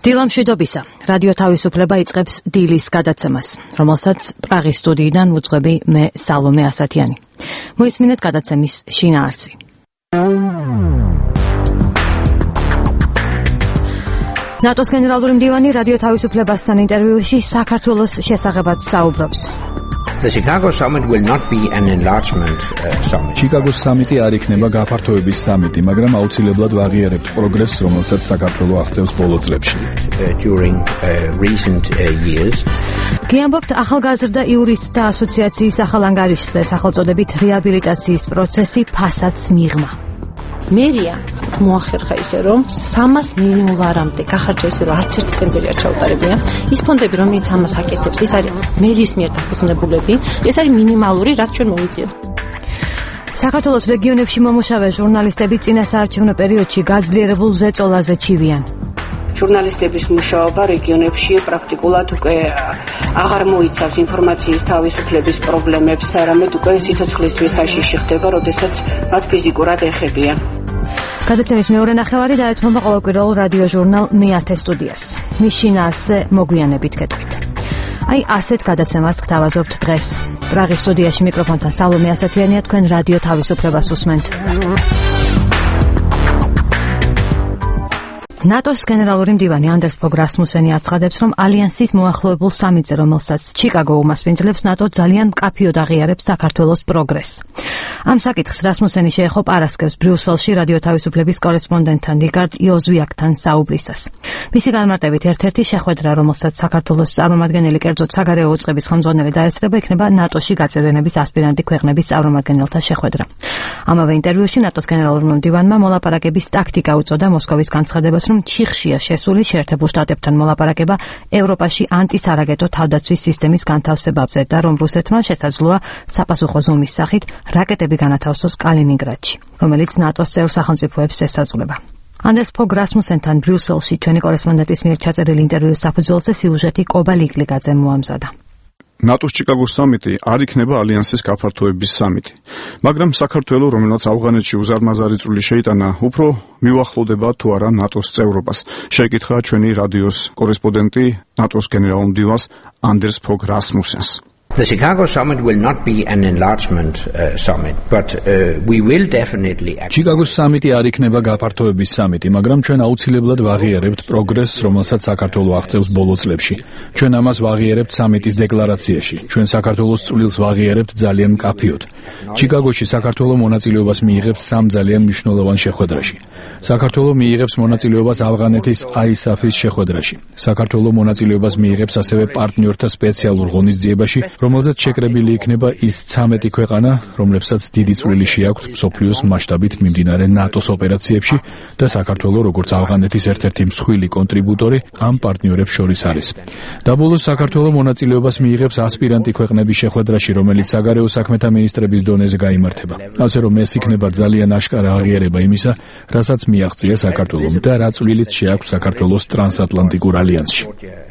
დილამშვიდობისა. რადიო თავისუფლება იწყებს დილის გადაცემას, რომელსაც პრაღის სტუდიიდან ვუძღვები მე სალომე ასათიანი. მოისმინეთ გადაცემის შინაარსი. ნატოს გენერალური მდივანი რადიო თავისუფლებასთან ინტერვიუში საქართველოს შესახებაც საუბრობს. The Chicago summit will not be an enlargement summit. Chicago's summit-ი არ იქნება გაფართოების სამიტი, მაგრამ აუცილებლად ვაღიარებთ პროგრესს, რომელსაც საქართველო აღწევს ბოლო წლებში. During recent years. გიამბობთ ახალგაზრდა იურისტთა ასოციაციის ახალ ანგარიშზე სახელწოდებით რეაბილიტაციის პროცესი ფასაც მიღმა. მერია მოახერხა ისე რომ 300 მილიონ დოლარამდე გახარჯა ისე რომ არც ერთი ტენდერი არ ჩაუტარებია. ის ფონდები რომელიც ამას აკეთებს, ის არის მერიის მიერ დაფუძნებულები, ეს არის მინიმალური რაც ჩვენ მოვიწიოთ. საქართველოს რეგიონებში მომუშავე ჟურნალისტები წინასაარჩევნო პერიოდში გაძლიერებულ ზეწოლაზე ჩივიან. ჟურნალისტების მუშაობა რეგიონებში პრაქტიკულად უკვე აღარ მოიცავს ინფორმაციის თავისუფლების პრობლემებს, არამედ უკვე სიცოცხლისთვის საშიში ხდება, როდესაც მათ ფიზიკურად ეხებიან. გადაცემის მეორე ნახევარი დაეთმობა ყოველკვირეულ რადიო ჟურნალ მე-10 სტუდიას. მის შინაარსზე მოგვიანებით გეტყვით. აი ასეთ გადაცემას გთავაზობთ დღეს. პრაღის სტუდიაში მიკროფონთან სალომე ასათიანია, თქვენ რადიო თავისუფლებას უსმენთ. ნატოს გენერალური მდივანი ანდერს ფოგ რასმუსენი აცხადებს, რომ ალიანსის მოახლოებულ სამიტზე, რომელსაც ჩიკაგო უმასპინძლებს, ნატო ძალიან მკაფიოდ აღიარებს საქართველოს პროგრესს. ამ საკითხს რასმუსენი შეეხო პარასკევს ბრიუსელში რადიო თავისუფლების კორესპონდენტთან რიგარდ იოზვიაკთან საუბრისას. მისი განმარტებით ერთ-ერთი შეხვედრა, რომელსაც საქართველოს წარმომადგენელი კერძოდ საგარეო უწყების ხელმძღვანელი დაესწრება, იქნება ნატოში გაწევრიანების ასპირანტი ქვეყნების წარმომადგენელთა შეხვედრა. ამავე ინტერვიუში ნატოს გენერალურმა მდივანმა მოლაპარაკების ტაქტიკა უწოდა მოსკოვის განცხადებას, რომ ჩიხშია შესული შეერთებულ შტატებთან მოლაპარაკება ევროპაში ანტისარაგეტო თავდაცვის სისტემის განთავსებაზე და რომ რუსეთმა შესაძლოა საპასუხო ზომის სახით რაკეტები განათავსოს კალინინგრადში, რომელიც ნატოს წევრ სახელმწიფოებს ესაზღვრება. ანდერს ფოგ რასმუსენთან ბრიუსელში ჩვენი კორესპონდენტის მიერ ჩაწერილი ინტერვიუს საფუძველზე სიუჟეტი კობა ლიკლიკაძემ მოამზადა. ნატოს ჩიკაგოს სამიტი არ იქნება ალიანსის გაფართოების სამიტი, მაგრამ საქართველო, რომელსაც ავღანეთში უზარმაზარი წვლილი შეიტანა, უფრო მიუახლოვდება თუ არა ნატოს წევრობას. შეეკითხა ჩვენი რადიოს კორესპონდენტი ნატოს გენერალურ მდივანს ანდერს ფოგ რასმუსენს. The Chicago summit will not be an enlargement summit, but we will definitely. Chicago's summit-ი არ იქნება გაფართოების სამიტი, მაგრამ ჩვენ აუცილებლად ვაღიარებთ პროგრესს, რომელსაც საქართველო აღწევს ბოლო წლებში. ჩვენ ამას ვაღიარებთ სამიტის დეკლარაციაში. ჩვენ საქართველოს წვლილს ვაღიარებთ ძალიან მკაფიოდ. ჩიკაგოში საქართველო მონაწილეობას მიიღებს 3 ძალიან მნიშვნელოვან შეხვედრაში. საქართველო მიიღებს მონაწილეობას ავღანეთის ISAF-ის შეხვედრაში. საქართველო მონაწილეობას მიიღებს ასევე პარტნიორთა სპეციალურ ღონისძიებაში, რომელზეც შეკრებილი იქნება ის 13 ქვეყანა, რომლებსაც დიდი წვლილი შეაქვთ მსოფლიოს მასშტაბით მიმდინარე ნატოს ოპერაციებში და საქართველო როგორც ავღანეთის ერთ-ერთი მსხვილი კონტრიბუტორი ამ პარტნიორებს შორის არის. და ბოლოს საქართველო მონაწილეობას მიიღებს ასპირანტი ქვეყნების შეხვედრაში, რომელიც საგარეო საქმეთა მინისტრების დონეზე გაიმართება. ასე რომ ეს იქნება ძალიან აშკარა აღიარება იმისა, რასაც მიაღწია საქართველომ და რა წვლილიც შეაქვს საქართველოს ტრანსატლანტიკურ ალიანსში.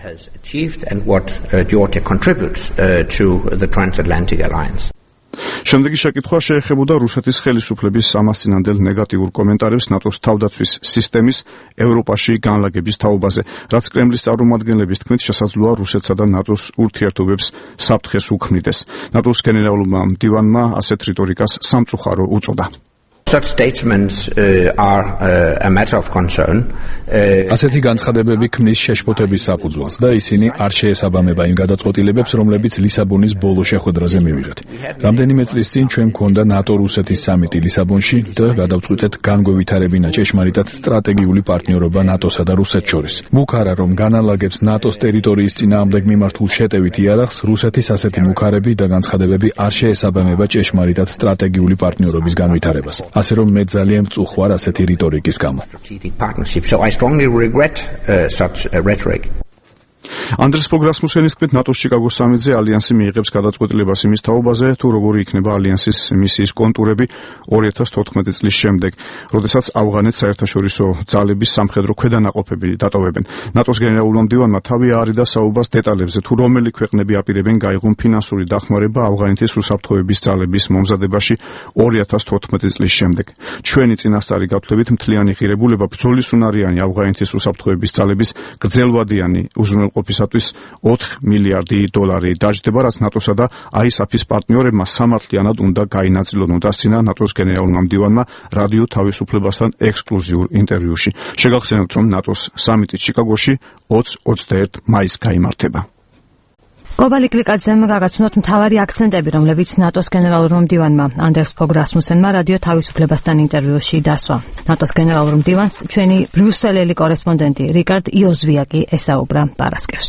To the transatlantic alliance. შემდეგი შეკითხვა შეეხებოდა რუსეთის ხელისუფლების ამასწინანდელ ნეგატიურ კომენტარებს ნატოს თავდაცვის სისტემის ევროპაში განლაგების თაობაზე, რაც კრემლის წარმომადგენლების თქმით შესაძლოა რუსეთსა და ნატოს ურთიერთობებს საფრთხეს უქმნიდეს. ნატოს გენერალურმა მდივანმა ასეთ რიტორიკას სამწუხარო უწოდა. Such statements are a matter of concern. ასეთი განცხადებები ქმნის შეშფოთების საფუძველს და ისინი არ შეესაბამება იმ გადაწყვეტილებებს, რომლებიც ლისაბონის ბოლო შეხვედრაზე მივიღეთ. რამდენიმე წლის წინ ჩვენ მქონდა ნატო-რუსეთის სამიტი ლისაბონში და გადავწყვიტეთ განგვევითარებინა ჭეშმარიტად სტრატეგიული პარტნიორობა ნატოსა და რუსეთს შორის. მუქარა რომ განალაგებს ნატოს ტერიტორიის წინააღმდეგ მიმართულ შეტევით იარაღს, რუსეთის ასეთი მუქარები და განცხადებები არ შეესაბამება ჭეშმარიტად სტრატეგიული პარტნიორობის განვითარებას. ასე რომ მე ძალიან მწუხვარ ასეთი რიტორიკის გამო. ანდრეს პოგრასმუსენის თქმით, ნატოს ჩიკაგოს სამიტზე ალიანსი მიიღებს გადაწყვეტილებას იმის თაობაზე, თუ როგორი იქნება ალიანსის მისიის კონტურები 2014 წლის შემდეგ, როდესაც ავღანეთს საერთაშორისო ძალების სამხედრო ქვედანაყოფები დატოვებენ. ნატოს გენერალურმა მდივანმა თავი აარიდა საუბარს დეტალებზე, თუ რომელი ქვეყნები აპირებენ გაიღონ ფინანსური დახმარება ავღანეთის უსაფრთხოების ძალების მომზადებაში 2014 წლის შემდეგ. ჩვენი წინასწარი გათვლებით მთლიანი ღირებულება ბრძოლის უნარიანი ავღანეთის უსაფრთხოების ძალების გრძელვადიანი უზრუნველყოფისათვის 4 მილიარდი დოლარი დაჯდება, რაც ნატოსა და ISAF-ის პარტნიორებმა სამართლიანად უნდა გაინაწილონ, უდასცინა ნატოს გენერალურმა მდივანმა რადიო თავისუფლებასთან ექსკლუზიურ ინტერვიუში. შეგახსენებთ, რომ ნატოს სამიტი ჩიკაგოში 20-21 მაისს გაიმართება. კობალი კლიკაძემ გაგაცნოთ მთავარი აქცენტები, რომლებიც ნატოს გენერალურმა მდივანმა ანდრეს პოგრასმუსენმა რადიო თავისუფლებასთან ინტერვიუში დასვა. ნატოს გენერალურ მდივანს ჩვენი ბრიუსელელი კორესპონდენტი რიკარდ იოზვიაკი ესაუბრა პარასკევს.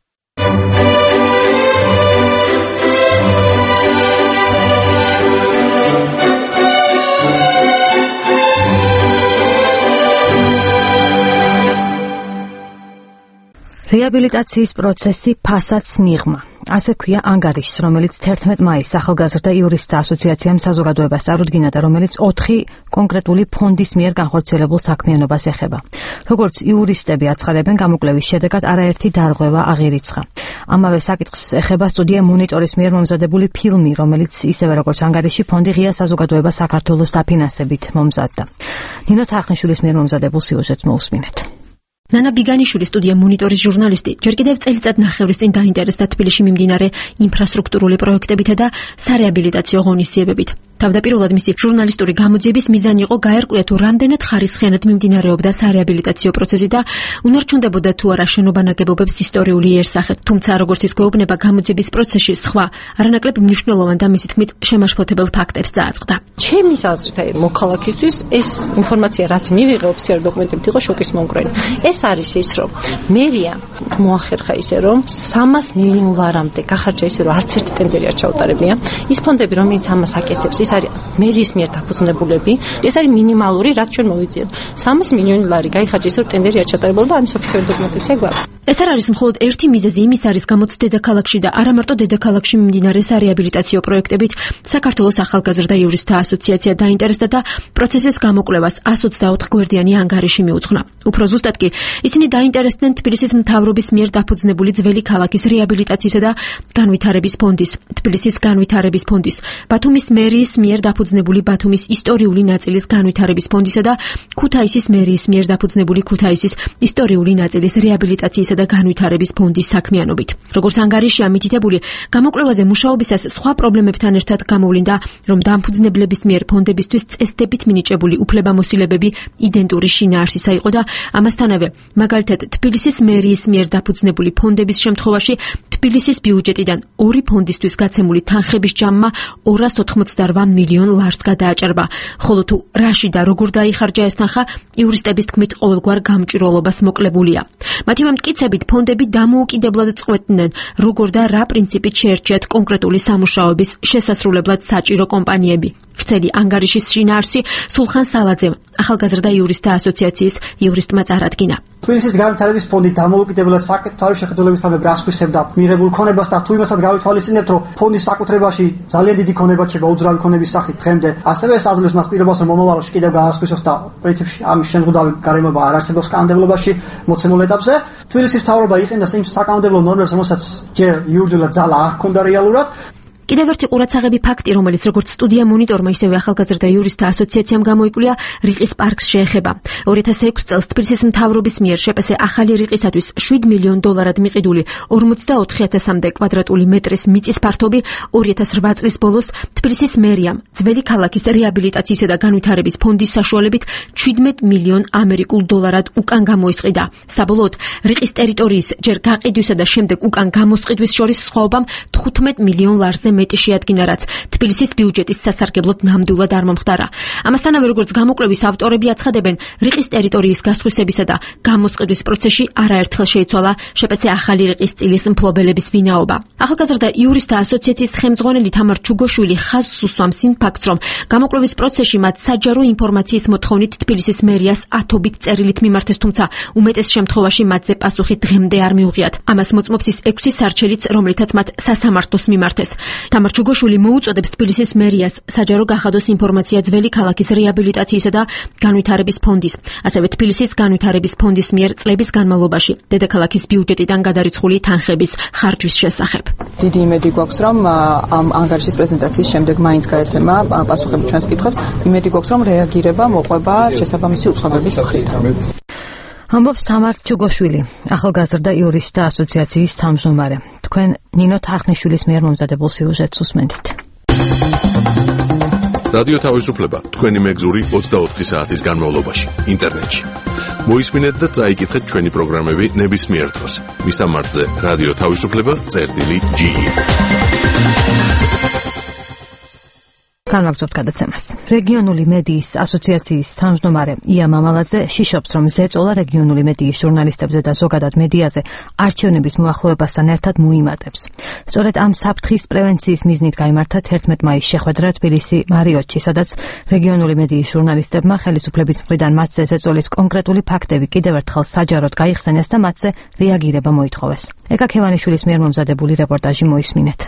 რეაბილიტაციის პროცესი ფასაც მიღმა. ასე ქვია ანგარიშს, რომელიც 11 მაისს ახალგაზრდა იურისტთა ასოციაციამ საზოგადოებას წარუდგინა და რომელიც 4 კონკრეტული ფონდის მიერ განხორციელებულ საქმიანობას ეხება. როგორც იურისტები აცხადებენ, გამოკვლევის შედეგად არაერთი დარღვევა აღირიცხა. ამავე საკითხს ეხება სტუდია მონიტორის მიერ მომზადებული ფილმი, რომელიც ისევე როგორც ანგარიში ფონდი ღია საზოგადოებას საქართველოს დაფინანსებით მომზადდა. ნინო თარხნიშვილის მიერ მომზადებულ სიუჟეტს მოусმინეთ. ნანა ბიგანიშვილი სტუდია მონიტორის ჟურნალისტი ჯერ კიდევ წელიწად ნახევრის წინ დაინტერესდა თბილისში მიმდინარე ინფრასტრუქტურული პროექტებითა და სარეაბილიტაციო ღონისძიებებით. თავდაპირველად მისი ჟურნალისტური გამოძიების მიზანი იყო გაერკვია თუ რამდენად ხარისხიანად მიმდინარეობდა სარეაბილიტაციო პროცესი და უნარჩუნდებოდა თუ არა შენობა ნაგებობებს ისტორიული იერსახე. თუმცა როგორც ის გვეუბნება, გამოძიების პროცესში სხვა არანაკლებ მნიშვნელოვან და მისი თქმით შემაშფოთებელ ფაქტებს წააწყდა. ჩემის აზრით, მოქალაქისთვის ეს ინფორმაცია, რაც მივიღე ოფიციალური დოკუმენტებით, იყო შოკის მომგვრელი. ეს არის ის, რომ მერია მოახერხა ისე, რომ 300 მილიონ ლარამდე გახარჯა ისე, რომ არც ერთი ტენდერი არ ჩაუტარებია. ის ფონდები, რომელიც ამას აკეთებს, ის არის მერიის მიერ დაფუძნებულები. ეს არის მინიმალური, რაც ჩვენ მოვიძიეთ. 300 მილიონი ლარი გაიხარჯა ისე, რომ ტენდერი არ ჩატარებულა და ამის ოფიციალური დოკუმენტაცია გვაქვს. ეს არ არის მხოლოდ ერთი მიზეზი იმის არის, გამოც დედაქალაქში და არა მარტო დედაქალაქში მიმდინარე სარეაბილიტაციო პროექტებით საქართველოს ახალგაზრდა იურისტთა ასოციაცია დაინტერესდა და პროცესის გამოკვლევას 124 გვერდიანი ანგარიში მიუძღვნა. უფრო ზუსტად კი ისინი დაინტერესდნენ თბილისის მთავრობის მიერ დაფუძნებული ძველი ქალაქის რეაბილიტაციისა და განვითარების ფონდის, თბილისის განვითარების ფონდის, ბათუმის მერიის მიერ დაფუძნებული ბათუმის ისტორიული ნაწილის განვითარების ფონდისა და ქუთაისის მერიის მიერ დაფუძნებული ქუთაისის ისტორიული ნაწილის რეაბილიტაციისა და განვითარების ფონდის საქმიანობით. როგორც ანგარიშია მითითებული, გამოკვლევაზე მუშაობისას სხვა პრობლემებთან ერთად გამოვლინდა, რომ დამფუძნებლების მიერ ფონდებისთვის წესდებით მინიჭებული უფლებამოსილებები იდენტური შინაარსისა იყო და ამასთანავე, მაგალითად, თბილისის მერიის მიერ დაფუძნებული ფონდების შემთხვევაში თბილისის ბიუჯეტიდან ორი ფონდისთვის გაცემული თანხების ჯამმა 288 მილიონ ლარს გადააჭარბა, ხოლო თუ რაში და როგორ დაიხარჯა ეს თანხა, იურისტების თქმით ყოველგვარ გამჭვირვალობას მოკლებულია. მათი მტკიცებით, ფონდები დამოუკიდებლად წყვეტდნენ, როგორ და რა პრინციპით შეერჩიათ კონკრეტული სამუშაოების შესასრულებლად საჭირო კომპანიები. ვრცელი ანგარიშის შინაარსი სულხან სალაძემ, ახალგაზრდა იურისტთა ასოციაციის იურისტმა წარადგინა. თბილისის განვითარების ფონდი დამოუკიდებლად საკუთარი შეხედულებისამებრ ასკვისებდა მიღებულ ქონებას და თუ იმასაც გავითვალისწინებთ, რომ ფონდის საკუთრებაში ძალიან დიდი ქონება ჩება უძრავი ქონების სახით დღემდე, ასევე ეს აძლევს მას პირობას, რომ მომავალში კიდევ გაასკვისოს და პრინციპში ამის შემზღუდავი გარემოება არ არსებობს კანონმდებლობაში მოცემულ ეტაპზე. თბილისის მთავრობა იყენდა იმ საკანონმდებლო ნორმებს, რომელსაც ჯერ იურიდიულად ძალა არ ჰქონდა რეალურად. კიდევ ერთი ყურადსაღები ფაქტი, რომელიც როგორც სტუდია მონიტორმა, ისევე ახალგაზრდა იურისტთა ასოციაციამ გამოიკვლია, რიყის პარკს შეეხება. 2006 წელს თბილისის მთავრობის მიერ შეპესე ახალი რიყისათვის 7 მილიონ დოლარად მიყიდული 44,000-მდე კვადრატული მეტრის მიწის ფართობი 2008 წლის ბოლოს თბილისის მერიამ ძველი ქალაქის რეაბილიტაციისა და განვითარების ფონდის საშუალებით 17 მილიონ ამერიკულ დოლარად უკან გამოისყიდა. საბოლოოდ, რიყის ტერიტორიის ჯერ გაყიდვისა და შემდეგ უკან გამოსყიდვის შორის სხვაობამ 15 მილიონ ლარზე მეტი შეადგინა, რაც თბილისის ბიუჯეტის სასარგებლოდ ნამდვილად არ მომხდარა. ამასთანავე, როგორც გამოკვლევის ავტორები აცხადებენ, რიყის ტერიტორიის გასხვისებისა და გამოსყიდვის პროცესში არაერთხელ შეიცვალა შპც ახალი რიყის წილის მფლობელების ვინაობა. ახალგაზრდა იურისტთა ასოციაციის ხელმძღვანელი თამარ ჩუგოშვილი ხაზს უსვამს იმ ფაქტს, რომ გამოკვლევის პროცესში მათ საჯარო ინფორმაციის მოთხოვნით თბილისის მერიას ათობით წერილით მიმართეს, თუმცა უმეტეს შემთხვევაში მათზე პასუხი დღემდე არ მიუღიათ. ამას მოწმობს ის 6 სარჩელიც, რომლითაც მათ სასამართლოს მიმართეს. თამარ ჩუგოშვილი მოუწოდებს თბილისის მერიას საჯარო გახადოს ინფორმაცია ძველი ქალაქის რეაბილიტაციისა და განვითარების ფონდის, ასევე თბილისის განვითარების ფონდის მიერ წლების განმავლობაში დედაქალაქის ბიუჯეტიდან გადარიცხული თანხების ხარჯვის შესახებ. დიდი იმედი გვაქვს, რომ ამ ანგარიშის პრეზენტაციის შემდეგ მაინც გაეცემა პასუხები ჩვენს კითხვებს. იმედი გვაქვს, რომ რეაგირება მოყვება შესაბამისი უწყობების მხრიდან. ამბობს თამარ ჩუგოშვილი, ახალგაზრდა იურისტთა ასოციაციის თავმჯდომარე. თქვენ ნინო თარხნიშვილის მიერ მომზადებულ სიუჟეტს უსმენთ. რადიო თავისუფლება თქვენი მეგზური 24 საათის განმავლობაში ინტერნეტში. მოისმინეთ და წაიკითხეთ ჩვენი პროგრამები ნებისმიერ დროს. მისამართზე რადიო თავისუფლება.ge. განვაგრძობთ გადაცემას. რეგიონული მედიის ასოციაციის თავმჯდომარე ია მამალაძე შიშობს, რომ ზეწოლა რეგიონული მედიის ჟურნალისტებზე და ზოგადად მედიაზე არჩევნების მოახლოებასთან ერთად მოიმატებს. სწორედ ამ საფრთხის პრევენციის მიზნით გაიმართა 11 მაისს შეხვედრა თბილისი მარიოტში, სადაც რეგიონული მედიის ჟურნალისტებმა ხელისუფლების მხრიდან მათზე ზეწოლის კონკრეტული ფაქტები კიდევ ერთხელ საჯაროდ გაიხსენეს და მათზე რეაგირება მოითხოვეს. ეკა ქევანიშვილის მიერ მომზადებული რეპორტაჟი მოისმინეთ.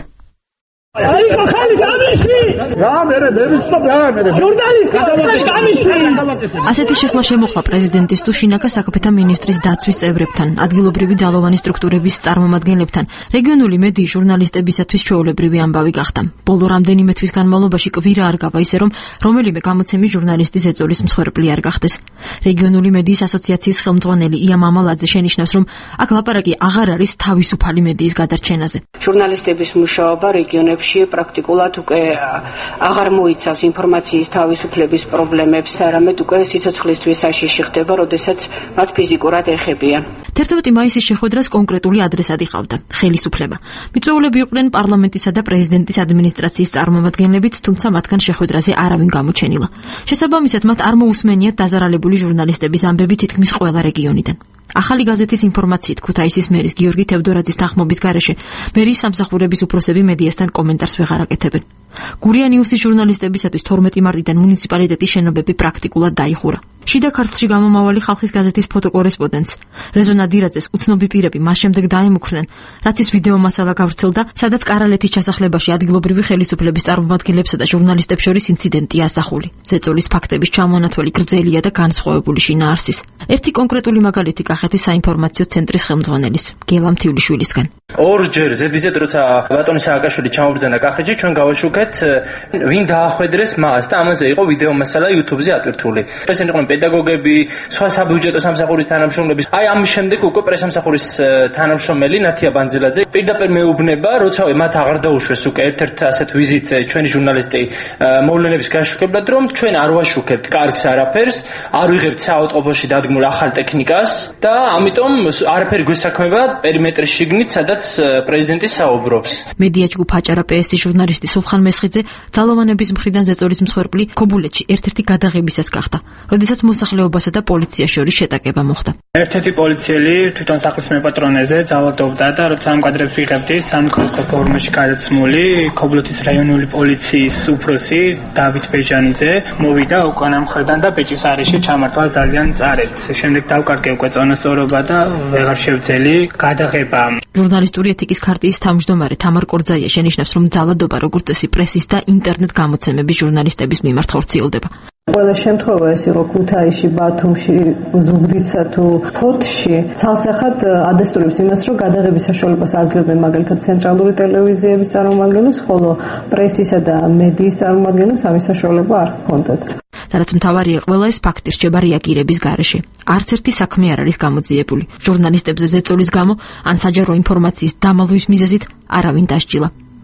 ასეთი შეხლა შემოხლა პრეზიდენტის თუ შინაგან საქმეთა მინისტრის დაცვის წევრებთან, ადგილობრივი ძალოვანი სტრუქტურების წარმომადგენლებთან, რეგიონული მედიის ჟურნალისტებისათვის ჩვეულებრივი ამბავი გახდა. ბოლო რამდენიმე თვის განმავლობაში კვირა არ გავა ისე, რომ რომელიმე გამოცემის ჟურნალისტის ზეწოლის მსხვერპლი არ გახდეს. რეგიონული მედიის ასოციაციის ხელმძღვანელი ია მამალაძე შენიშნავს, რომ აქ ლაპარაკი აღარ არის თავისუფალი მედიის გადარჩენაზე. ჟურნალისტების მუშაობა რეგიონებში პრაქტიკულად უკვე აღარ მოიცავს ინფორმაციის თავისუფლების პრობლემებს, არამედ უკვე სიცოცხლისთვის საშიში ხდება, როდესაც მათ ფიზიკურად ეხებიან. 11 მაისის შეხვედრას კონკრეტული ადრესატი ყავდა ხელისუფლება. მიწვეულები იყვნენ პარლამენტისა და პრეზიდენტის ადმინისტრაციის წარმომადგენლებიც, თუმცა მათგან შეხვედრაზე არავინ გამოჩენილა. შესაბამისად, მათ არ მოусმენიათ დაზარალებული ჟურნალისტების ამბები თითქმის ყველა რეგიონიდან. ახალი გაზეთის ინფორმაციით ქუთაისის მერის გიორგი თევდორაძის თანხმობის გარეშე მერის სამსახურების უფროსები მედიასთან კომენტარს ვეღარ აკეთებენ. გურია ნიუსის ჟურნალისტებისათვის 12 მარტიდან მუნიციპალიტეტის შენობები პრაქტიკულად დაიხურა. შიდა ქართლში გამომავალი ხალხის გაზეთის ფოტოკორესპონდენტს რეზო ნადირაძეს უცნობი პირები მას შემდეგ დაემუქრნენ, რაც ის ვიდეო მასალა გავრცელდა, სადაც კარალეთის ჩასახლებაში ადგილობრივი ხელისუფლების წარმომადგენლებსა და ჟურნალისტებს შორის ინციდენტი ასახული. ზეწოლის ფაქტების ჩამონათვალი გრძელია და განსხვავებული შინაარსის. ერთი კონკრეტული მაგალითი კახეთის საინფორმაციო ცენტრის ხელმძღვანელის გელა მთიულიშვილისგან. ორჯერ ზედიზედ როცა ბატონი სააკაშვილი ჩამობრძანა კახეთში, ჩვენ გავაშუქეთ ვინ დაახვედრეს მას და ამაზე იყო ვიდეო მასალა YouTube-ზე ატვირთული. ესენი იყვნენ პედაგოგები, სხვა საბიუჯეტო სამსახურის თანამშრომლები. აი ამის შემდეგ უკვე პრესამსახურის თანამშრომელი ნათია ბანძილაძე პირდაპირ მეუბნება, როცა მათ აღარ დაუშვეს უკვე ერთ-ერთ ასეთ ვიზიტზე ჩვენი ჟურნალისტი მოვლენების გაშუქებლად, რომ ჩვენ არ ვაშუქებთ კარგს არაფერს, არ ვიღებთ საავადმყოფოში დადგმულ ახალ ტექნიკას და ამიტომ არაფერი გვესაქმება პერიმეტრის შიგნით, სადაც პრეზიდენტი საუბრობს. მედია ჯგუფ აჭარა PS-ის ჟურნალისტი სულხან მესხიძე ძალოვანების მხრიდან ზეწოლის მსხვერპლი ქობულეთში ერთ-ერთი გადაღებისას გახდა, როდესაც მოსახლეობასა და პოლიციას შორის შეტაკება მოხდა. ერთ-ერთი პოლიციელი თვითონ სახლის მეპატრონეზე ძალადობდა და როცა ამ კადრებს ვიღებდი სამკრიტო ფორმაში გადაცმული ქობულეთის რაიონული პოლიციის უფროსი დავით ბეჟანიძე მოვიდა უკან ამ მხრიდან და ბეჭის არეში ჩამართვა ძალიან წარედ. შემდეგ დავკარგე უკვე წონასწორობა და ვეღარ შევძელი გადაღება. ჟურნალისტური ეთიკის ქარტიის თავმჯდომარე თამარ კორძაია შენიშნავს, რომ ძალადობა როგორც წესი პრესის და ინტერნეტ გამოცემების ჟურნალისტების მიმართ ხორციელდება. ყველა შემთხვევა ეს იყო ქუთაისში, ბათუმში, ზუგდიდსა თუ ფოთში ცალსახად ადესტურებს იმას, რომ გადაღების საშუალებას აძლევდნენ მაგალითად ცენტრალური ტელევიზიების წარმომადგენლებს, ხოლო პრესისა და მედიის წარმომადგენლებს ამის საშუალება არ ჰქონდათ. რაც მთავარია, ყველა ეს ფაქტი რჩება რეაგირების გარეშე. არც ერთი საქმე არ არის გამოძიებული. ჟურნალისტებზე ზეწოლის გამო ან საჯარო ინფორმაციის დამალვის მიზეზით არავინ დასჯილა.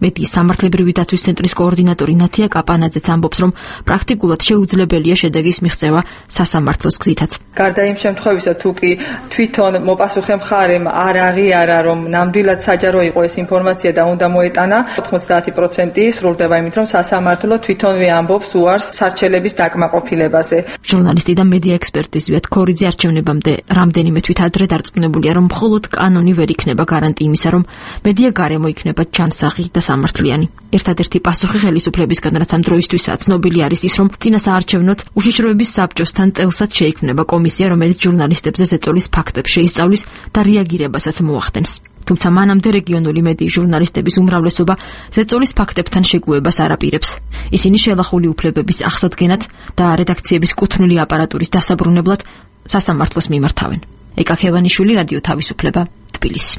მედიის სამართლებრივი დაცვის ცენტრის კოორდინატორი ნათია კაპანაძეც ამბობს, რომ პრაქტიკულად შეუძლებელია შედეგის მიღწევა სასამართლოს გზითაც. გარდა იმ შემთხვევისა, თუ კი თვითონ მოპასუხე მხარემ არ აღიარა, რომ ნამდვილად საჯარო იყო ეს ინფორმაცია და უნდა მოეტანა, 90% სრულდება იმით, რომ სასამართლო თვითონვე ამბობს უარს სარჩელების დაკმაყოფილებაზე. ჟურნალისტი და მედია ექსპერტი ზვიად ქორიძე არჩევნებამდე რამდენიმე თვით ადრე დარწმუნებულია, რომ მხოლოდ კანონი ვერ იქნება გარანტი იმისა, რომ მედია გარემო იქნება ჯანსაღი და სამართლიანი. ერთადერთი პასუხი ხელისუფლებისგან, რაც ამ დროისთვისაც ცნობილი არის ის, რომ წინა საარჩევნოდ უშიშროების საბჭოსთან წელსაც შეიქმნება კომისია, რომელიც ჟურნალისტებზე ზეწოლის ფაქტებს შეისწავლის და რეაგირებასაც მოახდენს. თუმცა მანამდე რეგიონული მედიის ჟურნალისტების უმრავლესობა ზეწოლის ფაქტებთან შეგუებას არ აპირებს. ისინი შელახული უფლებების აღსადგენად და რედაქციების კუთვნილი აპარატურის დასაბრუნებლად სასამართლოს მიმართავენ. ეკა ქევანიშვილი, რადიო თავისუფლება, თბილისი.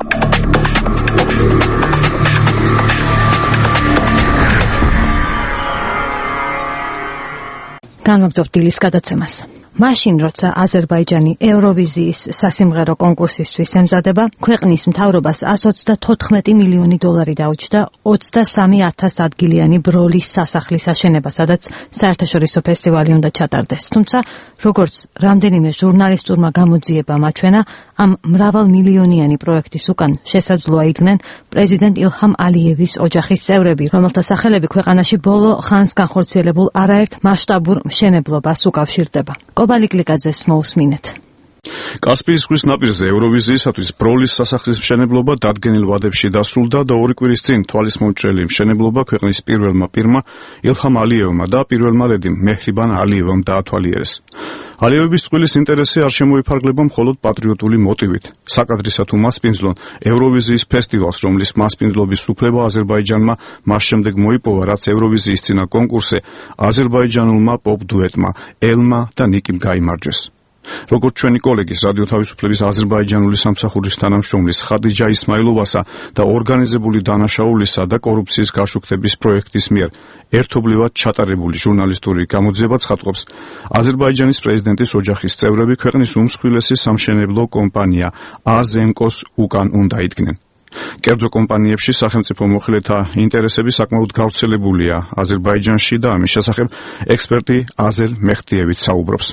განვაგრძობთ დილის გადაცემას. მაშინ, როცა აზერბაიჯანი ევროვიზიის სასიმღერო კონკურსისთვის ემზადება, ქვეყნის მთავრობას 124 მილიონი დოლარი დაუჯდა 23,000 ადგილიანი ბროლის სასახლის აშენება, სადაც საერთაშორისო ფესტივალი უნდა ჩატარდეს. თუმცა, როგორც რამდენიმე ჟურნალისტურმა გამოძიებამ აჩვენა, ამ მრავალმილიონიანი პროექტის უკან შესაძლოა იდგნენ პრეზიდენტ ილჰამ ალიევის ოჯახის წევრები, რომელთა სახელები ქვეყანაში ბოლო ხანს განხორციელებულ არაერთ მასშტაბურ მშენებლობას უკავშირდება. კობალი კლიკაძეს მოусმინეთ. კასპიის ზღვის ნაპირზე ევროვიზიისათვის ბროლის სასახლის მშენებლობა დადგენილ ვადებში დასრულდა და 2 კვირის წინ თვალისმოუჭრელი მშენებლობა ქვეყნის პირველმა პირმა ილჰამ ალიევმა და პირველმა ლედიმ მეჰრიბან ალიევამ დაათვალიერეს. ალიევების წყვილის ინტერესი არ შემოიფარგლება მხოლოდ პატრიოტული მოტივით. საკადრისა თუ მასპინძლონ ევროვიზიის ფესტივალს, რომლის მასპინძლობის უფლება აზერბაიჯანმა მას შემდეგ მოიპოვა, რაც ევროვიზიის წინა კონკურსზე აზერბაიჯანულმა პოპ დუეტმა ელმა და ნიკიმ გაიმარჯვეს. როგორც ჩვენი კოლეგის რადიო თავისუფლების აზერბაიჯანული სამსახურის თანამშრომლის ხადიჯა ისმაილოვასა და ორგანიზებული დანაშაულისა და კორუფციის გაშუქების პროექტის მიერ ერთობლივად ჩატარებული ჟურნალისტური გამოძიება ცხადყოფს, აზერბაიჯანის პრეზიდენტის ოჯახის წევრები ქვეყნის უმსხვილესი სამშენებლო კომპანია აზენკოს უკან უნდა იდგნენ. კერძო კომპანიებში სახელმწიფო მოხელეთა ინტერესები საკმაოდ გავრცელებულია აზერბაიჯანში და ამის შესახებ ექსპერტი აზერ მეხტიევიც საუბრობს.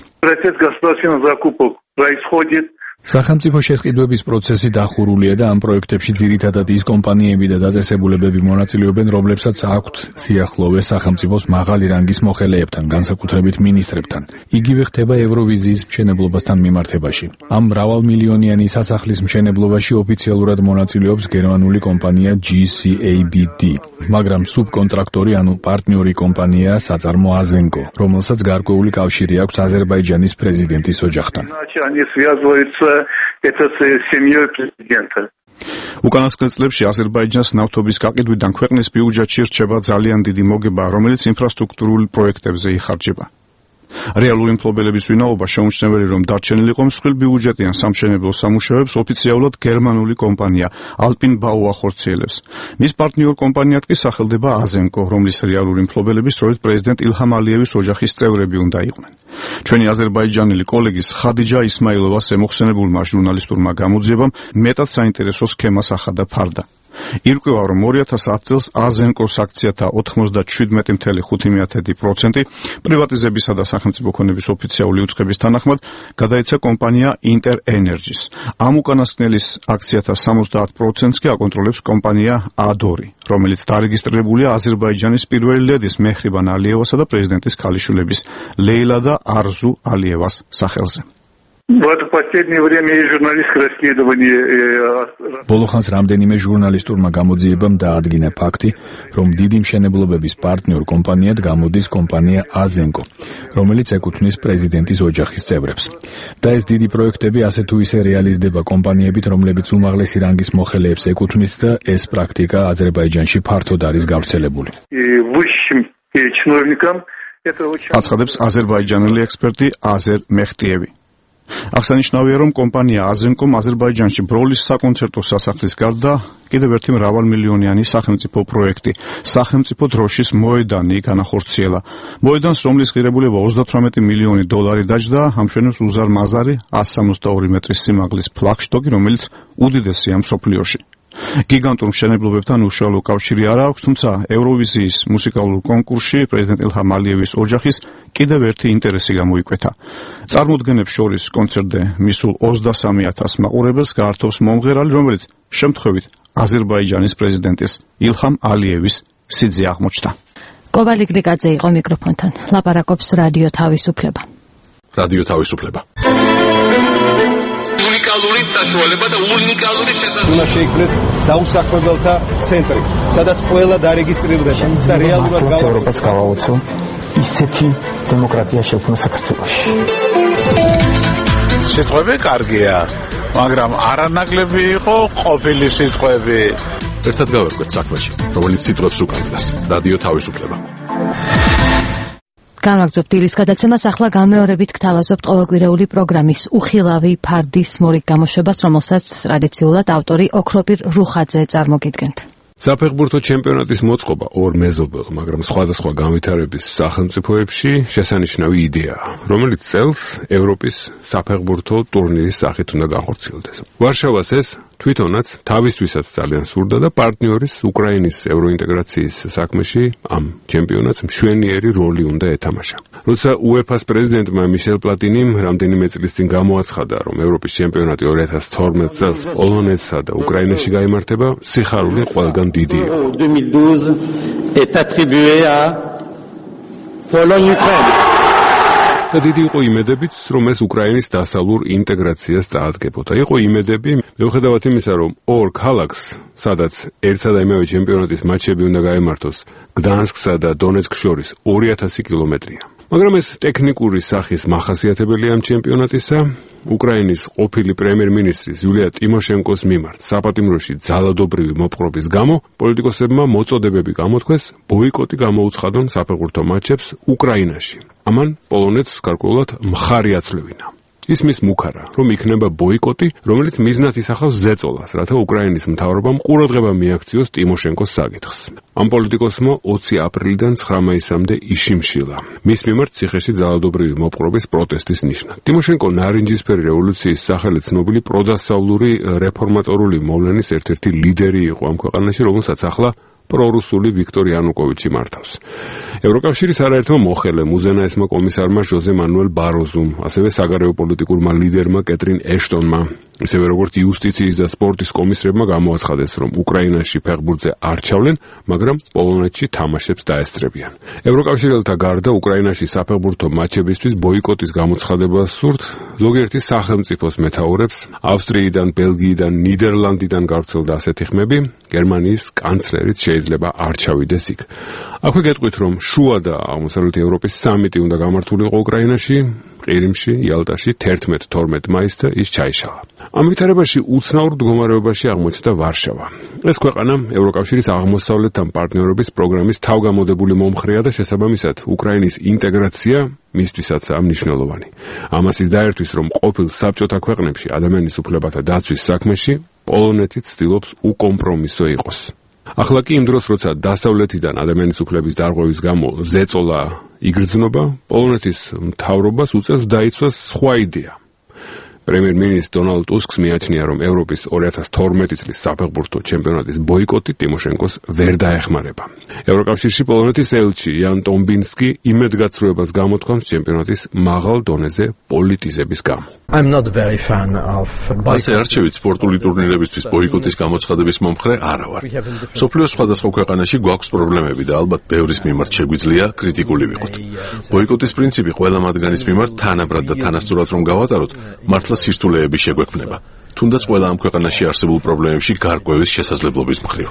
სახელმწიფო შესყიდვების პროცესი დახურულია და ამ პროექტებში ძირითადად ის კომპანიები და დაწესებულებები მონაწილეობენ, რომლებსაც აქვთ სიახლოვე სახელმწიფოს მაღალი რანგის მოხელეებთან, განსაკუთრებით მინისტრებთან. იგივე ხდება ევროვიზიის მშენებლობასთან მიმართებაში. ამ მრავალმილიონიანი სასახლის მშენებლობაში ოფიციალურად მონაწილეობს გერმანული კომპანია GCABD, მაგრამ სუბკონტრაქტორი, ანუ პარტნიორი კომპანია საწარმო აზენკო, რომელსაც გარკვეული კავშირი აქვს აზერბაიჯანის პრეზიდენტის ოჯახთან. უკანასკნელ წლებში აზერბაიჯანს ნავთობის გაყიდვიდან ქვეყნის ბიუჯეტში რჩება ძალიან დიდი მოგება, რომელიც ინფრასტრუქტურულ პროექტებზე იხარჯება. რეალური მფლობელების ვინაობა შეუმჩნეველი, რომ დარჩენილიყო მსხვილ ბიუჯეტიან სამშენებლო სამუშაოებს ოფიციალურად გერმანული კომპანია ალპინბაუ ახორციელებს. მის პარტნიორ კომპანიად კი სახელდება აზენკო, რომლის რეალური მფლობელები სწორედ პრეზიდენტ ილჰამ ალიევის ოჯახის წევრები უნდა იყვნენ. ჩვენი აზერბაიჯანელი კოლეგის ხადიჯა ისმაილოვას ემოხსენებულმა ჟურნალისტურმა გამოძიებამ მეტად საინტერესო სქემას ახადა ფარდა. ირკვევა, რომ 2010 წელს აზენკოს აქციათა 97.5% პრივატიზებისა და სახელმწიფო ქონების ოფიციალური უწყების თანახმად გადაეცა კომპანია ინტერ ენერჯის. ამ უკანასკნელის აქციათა 70%-ს კი აკონტროლებს კომპანია ადორი, რომელიც დარეგისტრირებულია აზერბაიჯანის პირველი ლედის მეჰრიბან ალიევასა და პრეზიდენტის ქალიშვილების ლეილა და არზუ ალიევას სახელზე. ბოლო ხანს რამდენიმე ჟურნალისტურმა გამოძიებამ დაადგინა ფაქტი, რომ დიდი მშენებლობების პარტნიორ კომპანიად გამოდის კომპანია აზენკო, რომელიც ეკუთვნის პრეზიდენტის ოჯახის წევრებს. და ეს დიდი პროექტები ასე თუ ისე რეალიზდება კომპანიებით, რომლებიც უმაღლესი რანგის მოხელეებს ეკუთვნით და ეს პრაქტიკა აზერბაიჯანში ფართოდ არის გავრცელებული. აცხადებს აზერბაიჯანელი ექსპერტი აზერ მეხტიევი. აღსანიშნავია, რომ კომპანია აზენკომ აზერბაიჯანში ბროლის საკონცერტო სასახლის გარდა კიდევ ერთი მრავალმილიონიანი სახელმწიფო პროექტი, სახელმწიფო დროშის მოედანი განახორციელა. მოედანს, რომლის ღირებულება 38 მილიონი დოლარი დაჯდა, ამშვენებს უზარ მაზარი 162 მეტრის სიმაღლის ფლაგშტოკი, რომელიც უდიდესია მსოფლიოში. გიგანტურ მშენებლობებთან უშუალო კავშირი არ აქვს, თუმცა ევროვიზიის მუსიკალურ კონკურსში პრეზიდენტ ილჰამ ალიევის ოჯახის კიდევ ერთი ინტერესი გამოიკვეთა. წარმოდგენებს შორის კონცერტზე მისულ 23,000 მაყურებელს გაართობს მომღერალი, რომელიც შემთხვევით აზერბაიჯანის პრეზიდენტის ილჰამ ალიევის სიძე აღმოჩნდა. კოვალი გლიკაძე იყო მიკროფონთან. ლაპარაკობს რადიო თავისუფლება. რადიო თავისუფლება. უნიკალური საშუალება და უნიკალური შესაძლებლობა. უნდა შეიქმნეს დაუსაქმებელთა ცენტრი, სადაც ყველა დარეგისტრირდება და რეალურად ევროპას გავაოცო ისეთი დემოკრატია შექმნა საქართველოში. სიტყვები კარგია, მაგრამ არანაკლები იყო ყოფილი სიტყვები. ერთად გავერკვეთ საქმეში, რომელიც სიტყვებს უკანდას. რადიო თავისუფლება. განვაგრძობთ დილის გადაცემას, ახლა გამეორებით გთავაზობთ ყოველკვირეული პროგრამის უხილავი ფარდის მორიგ გამოშვებას, რომელსაც ტრადიციულად ავტორი ოქროპირ რუხაძე წარმოგიდგენთ. საფეხბურთო ჩემპიონატის მოწყობა ორ მეზობელ, მაგრამ სხვადასხვა განვითარების სახელმწიფოებში შესანიშნავი იდეაა, რომელიც წელს ევროპის საფეხბურთო ტურნირის სახით უნდა განხორციელდეს. ვარშავას ეს თვითონაც თავისთვისაც ძალიან სურდა და პარტნიორის უკრაინის ევროინტეგრაციის საქმეში ამ ჩემპიონატს მშვენიერი როლი უნდა ეთამაშა. როცა UEFA-ს პრეზიდენტმა მიშელ პლატინიმ რამდენიმე წლის წინ გამოაცხადა, რომ ევროპის ჩემპიონატი 2012 წელს პოლონეთსა და უკრაინაში გაიმართება, სიხარული ყველგან დიდი იყო. 2012 est attribué à Pologne-Ukraine. და დიდი იყო იმედებიც, რომ ეს უკრაინის დასავლურ ინტეგრაციას წაადგებოდა. იყო იმედები, მიუხედავად იმისა, რომ ორ ქალაქს, სადაც ერთსა და იმავე ჩემპიონატის მატჩები უნდა გაიმართოს, გდანსკსა და დონეცკს შორის 2000 კილომეტრია. მაგრამ ეს ტექნიკური სახის მახასიათებელი ამ ჩემპიონატისა უკრაინის ყოფილი პრემიერ-მინისტრის იულია ტიმოშენკოს მიმართ საპატიმროში ძალადობრივი მოპყრობის გამო პოლიტიკოსებმა მოწოდებები გამოთქვეს ბოიკოტი გამოუცხადონ საფეხბურთო მატჩებს უკრაინაში. ამან პოლონეთს გარკვეულად მხარი აცვლევინა. ისმის მუქარა, რომ იქნება ბოიკოტი, რომელიც მიზნად ისახავს ზეწოლას, რათა უკრაინის მთავრობამ ყურადღება მიაქციოს ტიმოშენკოს საკითხს. ამ პოლიტიკოსმა 20 აპრილიდან 9 მაისამდე იშიმშილა. მის მიმართ ციხეში ძალადობრივი მოპყრობის პროტესტის ნიშნად. ტიმოშენკო ნარინჯისფერი რევოლუციის სახელით ცნობილი პროდასავლური რეფორმატორული მოვლენის ერთ-ერთი ლიდერი იყო ამ ქვეყანაში, რომელსაც ახლა პრორუსული ვიქტორ იანუკოვიჩი მართავს. ევროკავშირის არაერთმა მოხელემ, უზენაესმა კომისარმა ჟოზე მანუელ ბაროზუმ, ასევე საგარეო პოლიტიკურმა ლიდერმა კეტრინ ეშტონმა, ისევე როგორც იუსტიციის და სპორტის კომისრებმა გამოაცხადეს, რომ უკრაინაში ფეხბურთზე არ ჩავლენ, მაგრამ პოლონეთში თამაშებს დაესწრებიან. ევროკავშირელთა გარდა უკრაინაში საფეხბურთო მატჩებისთვის ბოიკოტის გამოცხადებას სურთ ზოგიერთი სახელმწიფოს მეთაურებს, ავსტრიიდან, ბელგიიდან, ნიდერლანდიდან გავრცელდა ასეთი ხმები, გერმანიის კანცლერიც შეიძლება არ ჩავიდეს იქ. აქვე გეტყვით, რომ შუა და აღმოსავლეთი ევროპის სამიტი უნდა გამართულიყო უკრაინაში, ყირიმში, იალტაში 11-12 მაისს და ის ჩაიშალა. ამ ვითარებაში უცნაურ მდგომარეობაში აღმოჩნდა ვარშავა. ეს ქვეყანა ევროკავშირის აღმოსავლეთთან პარტნიორობის პროგრამის თავგამოდებული მომხრეა და შესაბამისად უკრაინის ინტეგრაცია მისთვისაც მნიშვნელოვანი. ამას ის დაერთვის, რომ ყოფილ საბჭოთა ქვეყნებში ადამიანის უფლებათა დაცვის საქმეში პოლონეთი ცდილობს უკომპრომისო იყოს. ახლა კი იმ დროს, როცა დასავლეთიდან ადამიანის უფლების დარღვევის გამო ზეწოლა იგრძნობა, პოლონეთის მთავრობას უწევს დაიცვას სხვა იდეა. პრემიერ-მინისტр დონალდ ტუსკს მიაჩნია, რომ ევროპის 2012 წლის საფეხბურთო ჩემპიონატის ბოიკოტი ტიმოშენკოს ვერ დაეხმარება. ევროკავშირში პოლონეთის ელჩი იან ტომბინსკი იმედგაცრუებას გამოთქვამს ჩემპიონატის მაღალ დონეზე პოლიტიზების გამო. ასე არჩევით სპორტული ტურნირებისთვის ბოიკოტის გამოცხადების მომხრე არა ვარ. მსოფლიოს სხვადასხვა ქვეყანაში გვაქვს პრობლემები და ალბათ ბევრის მიმართ შეგვიძლია კრიტიკული ვიყოთ. ბოიკოტის პრინციპი ყველა მათგანის მიმართ თანაბრად და თანასწორად რომ გავატაროთ, მართლა სირთულეები შეგვექმნება. თუნდაც ყველა ამ ქვეყანაში არსებულ პრობლემებში გარკვევის შესაძლებლობის მხრივ.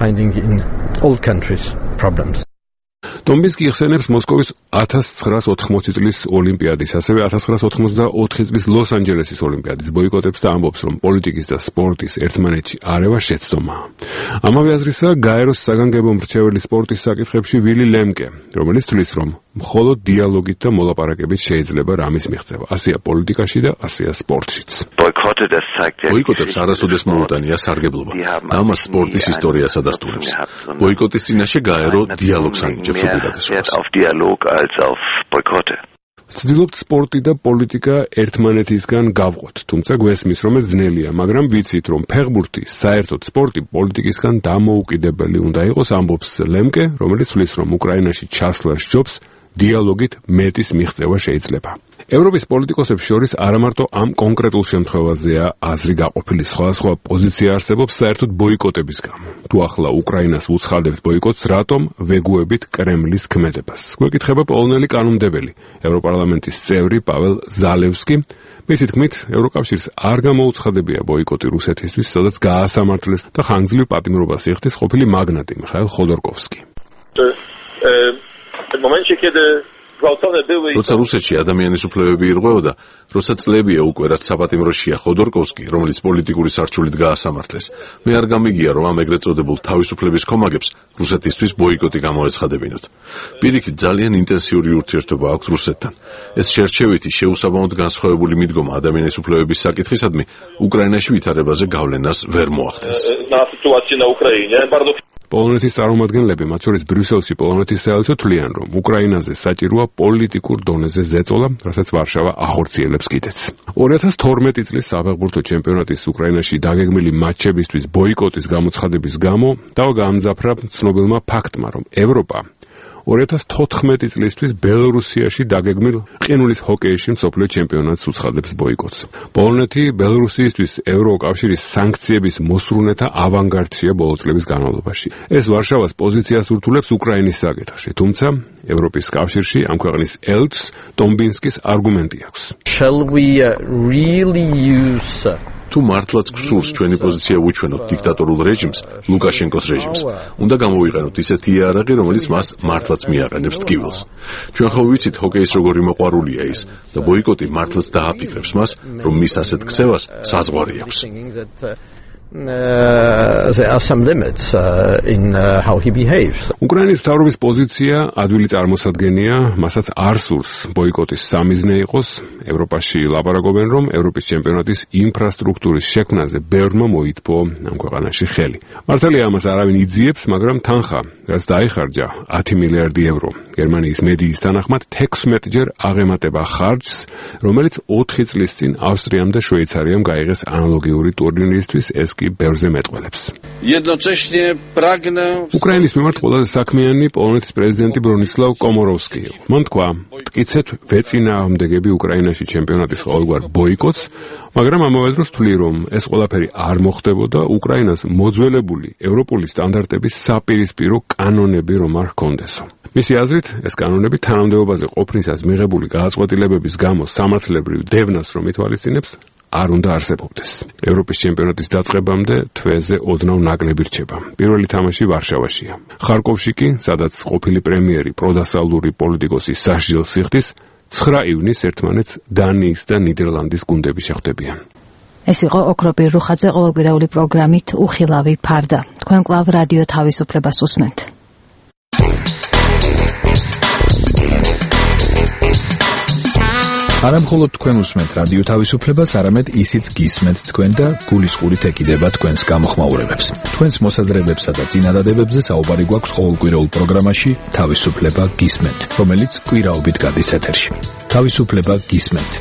ტომბინსკი იხსენებს მოსკოვის 1980 წლის ოლიმპიადის, ასევე 1984 წლის ლოს-ანჯელესის ოლიმპიადის ბოიკოტებს და ამბობს, რომ პოლიტიკის და სპორტის ერთმანეთში არევა შეცდომაა. ამავე აზრისაა გაეროს საგანგებო მრჩეველი სპორტის საკითხებში ვილი ლემკე, რომელიც თვლის, რომ მხოლოდ დიალოგით და მოლაპარაკებით შეიძლება რამის მიღწევა. ასეა პოლიტიკაში და ასეა სპორტშიც. ბოიკოტებს არასოდეს მოუტანია სარგებლობა. ამას სპორტის ისტორიას ადასტურებს. ბოიკოტის წინაშე გაერო დიალოგს ანიჭებს უპირატესობას. ვცდილობთ სპორტი და პოლიტიკა ერთმანეთისგან გავყოთ, თუმცა გვესმის, რომ ეს ძნელია, მაგრამ ვიცით, რომ ფეხბურთი, საერთოდ სპორტი პოლიტიკისგან დამოუკიდებელი უნდა იყოს, ამბობს ლემკე, რომელიც თვლის, რომ უკრაინაში ჩასვლა სჯობს, დიალოგით მეტის მიღწევა შეიძლება. ევროპის პოლიტიკოსებს შორის არა მარტო ამ კონკრეტულ შემთხვევაზეა აზრი გაყოფილი, სხვადასხვა პოზიცია არსებობს საერთოდ ბოიკოტების გამო. თუ ახლა უკრაინას უცხადებთ ბოიკოტს, რატომ ვეგუებით კრემლის ქმედებას? გვეკითხება პოლონელი კანონმდებელი, ევროპარლამენტის წევრი პაվել ზალევსკი. მისი თქმით, ევროკავშირს არ გამოუცხადებია ბოიკოტი რუსეთისთვის, სადაც გაასამართლეს და ხანგრძლივ პატიმრობას იხდის ყოფილი მაგნატი მიხაილ ხოდორკოვსკი. როცა რუსეთში ადამიანის უფლებები ირღვეოდა, როცა წლებია უკვე რაც საპატიმროშია ხოდორკოვსკი, რომელიც პოლიტიკური სარჩულით გაასამართლეს, მე არ გამიგია, რომ ამ ეგრეთ წოდებულ თავისუფლების კომაგებს რუსეთისთვის ბოიკოტი გამოეცხადებინოთ. პირიქით, ძალიან ინტენსიური ურთიერთობა აქვს რუსეთთან. ეს შერჩევითი შეუსაბამოდ განსხვავებული მიდგომა ადამიანის უფლებების საკითხისადმი უკრაინაში ვითარებაზე გავლენას ვერ მოახდენს. პოლონეთის წარმომადგენლები, მათ შორის ბრიუსელში პოლონეთის საელჩო თვლიან, რომ უკრაინაზე საჭიროა პოლიტიკურ დონეზე ზეწოლა, რასაც ვარშავა ახორციელებს კიდეც. 2012 წლის საფეხბურთო ჩემპიონატის უკრაინაში დაგეგმილი მატჩებისთვის ბოიკოტის გამოცხადების გამო დავა გაამძაფრა ცნობილმა ფაქტმა, რომ ევროპა 2014 წლისთვის ბელორუსიაში დაგეგმილ ყინულის ჰოკეიში მსოფლიო ჩემპიონატს უცხადებს ბოიკოტს. პოლონეთი ბელორუსიისთვის ევროკავშირის სანქციების მოსრუნეთა ავანგარდშია ბოლო წლების განმავლობაში. ეს ვარშავას პოზიციას ურთულებს უკრაინის საკითხში, თუმცა ევროპის კავშირში ამ ქვეყნის ელჩს ტომბინსკის არგუმენტი აქვს. თუ მართლაც გსურს ჩვენი პოზიცია უჩვენოთ დიქტატორულ რეჟიმს, ლუკაშენკოს რეჟიმს, უნდა გამოვიყენოთ ისეთი იარაღი, რომელიც მას მართლაც მიაყენებს ტკივილს. ჩვენ ხო ვიცით ჰოკეის როგორი მოყვარულია ის და ბოიკოტი მართლაც დააფიქრებს მას, რომ მის ასეთ ქცევას საზღვარი აქვს. There are some limits in how he behaves. უკრაინის მთავრობის პოზიცია ადვილი წარმოსადგენია, მასაც არ სურს ბოიკოტის სამიზნე იყოს. ევროპაში ლაპარაკობენ, რომ ევროპის ჩემპიონატის ინფრასტრუქტურის შექმნაზე ბევრმა მოითბო ამ ქვეყანაში ხელი. მართალია ამას არავინ იძიებს, მაგრამ თანხა, რაც დაიხარჯა 10 მილიარდი ევრო, გერმანიის მედიის თანახმად 16-ჯერ აღემატება ხარჯს, რომელიც 4 წლის წინ ავსტრიამ და შვეიცარიამ გაიღეს ანალოგიური ტურნირისთვის, ეს ბევრზე მეტყველებს. უკრაინის მიმართ ყველაზე საქმიანი პოლონეთის პრეზიდენტი ბრონისლავ კომოროვსკი იყო. მან თქვა, მტკიცეთ ვეწინააღმდეგები უკრაინაში ჩემპიონატის ყოველგვარ ბოიკოტს, მაგრამ ამავე დროს თვლი, რომ ეს ყველაფერი არ მოხდებოდა, უკრაინას მოძველებული ევროპული სტანდარტების საპირისპირო კანონები რომ არ ჰქონდესო. მისი აზრით, ეს კანონები თანამდებობაზე ყოფნისას მიღებული გადაწყვეტილებების გამო სამართლებრივ დევნას რომ ითვალისწინებს, არ უნდა არსებობდეს. ევროპის ჩემპიონატის დაწყებამდე თვეზე ოდნავ ნაკლები რჩება. პირველი თამაში ვარშავაშია. ხარკოვში კი, სადაც ყოფილი პრემიერი პროდასავლური პოლიტიკოსი სასჯელს სიხდის, 9 ივნისს ერთმანეთს დანიის და ნიდერლანდის გუნდები შეხვდებიან. ეს იყო ოქროპირ რუხაძე ყოველკვირეული პროგრამით უხილავი ფარდა. თქვენ კლავ რადიო თავისუფლებას უსმენთ. არა მხოლოდ თქვენ უსმენთ რადიო თავისუფლებას, არამედ ისიც გისმენთ თქვენ და გულისყურით ეკიდება თქვენს გამოხმაურებებს. თქვენს მოსაზრებებსა და წინადადებებზე საუბარი გვაქვს ყოველკვირეულ პროგრამაში თავისუფლება გისმენთ, რომელიც კვირაობით გადის ეთერში. თავისუფლება გისმენთ.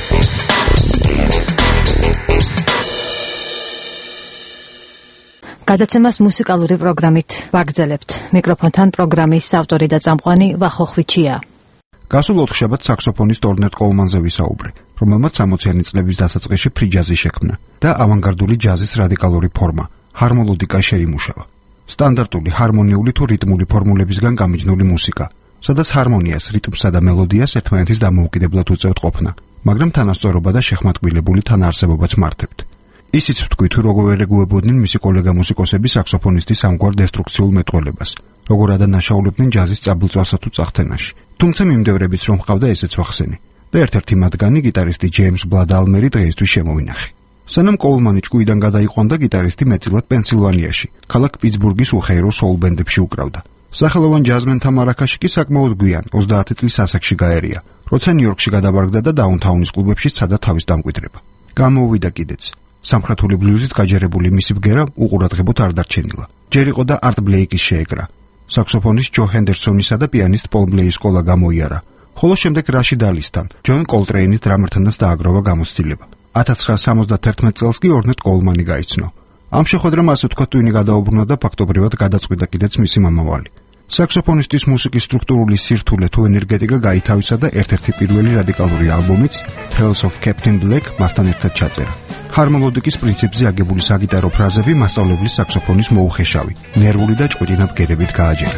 გადაცემას მუსიკალური პროგრამით ვაგრძელებთ. მიკროფონთან პროგრამის ავტორი და წამყვანი ვახო ხვიჩია. გასულ ოთხშაბათს საქსოფონის ტორნეტ კოლმანზე ვისაუბრე, რომელმაც 60-იანი წლების დასაწყისში ფრი ჯაზი შექმნა და ავანგარდული ჯაზის რადიკალური ფორმა, ჰარმონიკა შეიმუშავა. სტანდარტული ჰარმონიული თუ რიტმული ფორმულებისგან გამიჯნული მუსიკა, სადაც ჰარმონიას, რიტმსა და მელოდიას ერთმანეთის დამოუკიდებლად უწევთ ყოფნა, მაგრამ თანასწორობა და შეხმატკბილებული თანაარსებობაც მართებთ. ისიც ვთქვი, თუ როგორ ერეგუებოდნენ მისი კოლეგა მუსიკოსები საქსოფონისტის ამგვარ დესტრუქციულ მეტყველებას, როგორ ადანაშაულებდნენ ჯაზის წაბილწვასა თუ წახთენაში. თუმცა მიმდევრებიც რომ ჰყავდა ესეც ვახსენე და ერთ-ერთი მათგანი გიტარისტი ჯეიმს ბლად ალმერი დღეისთვის შემოვინახე. სანამ კოულმანი ჭკუიდან გადაიყვანდა, გიტარისტი მეტწილად პენსილვანიაში, ქალაქ პიტსბურგის უხეირო soul ბენდებში უკრავდა. სახელოვან ჯაზმენთა მარაკაში კი საკმაოდ გვიან 30 წლის ასაკში გაერია, როცა ნიუ-იორკში გადაბარგდა და დაუნთაუნის კლუბებში სცადა თავის დამკვიდრება. გამოუვიდა კიდეც. სამხრეთული ბლუზით გაჯერებული მისი ბგერა უყურადღებოდ არ დარჩენილა. ჯერ იყო და არტ ბლეიკის შეეკრა. საქსოფონის ჯო ჰენდერსონისა და პიანისტ პოლ ბლეის სკოლა გამოიარა. ხოლო შემდეგ რაშიდ ალისთან, ჯონ კოლტრეინის დრამერთანაც დააგროვა გამოცდილება. 1971 წელს კი ორნეტ კოულმანი გაიცნო. ამ შეხვედრამ ასე თქვა ტვინი გადაუბრუნა და ფაქტობრივად გადაწყვიტა კიდეც მისი მომავალი. საქსოფონისტის მუსიკის სტრუქტურული სირთულე თუ ენერგეტიკა გაითავისა და ერთ-ერთი პირველი რადიკალური ალბომიც Tales of Captain Black მასთან ერთად ჩაწერა. ჰარმონიკის პრინციპზე აგებული საგიტარო ფრაზები მასწავლებლის საქსოფონის მოუხეშავი, ნერვული და ჭკვიჭინა ბგერებით გააჯერა.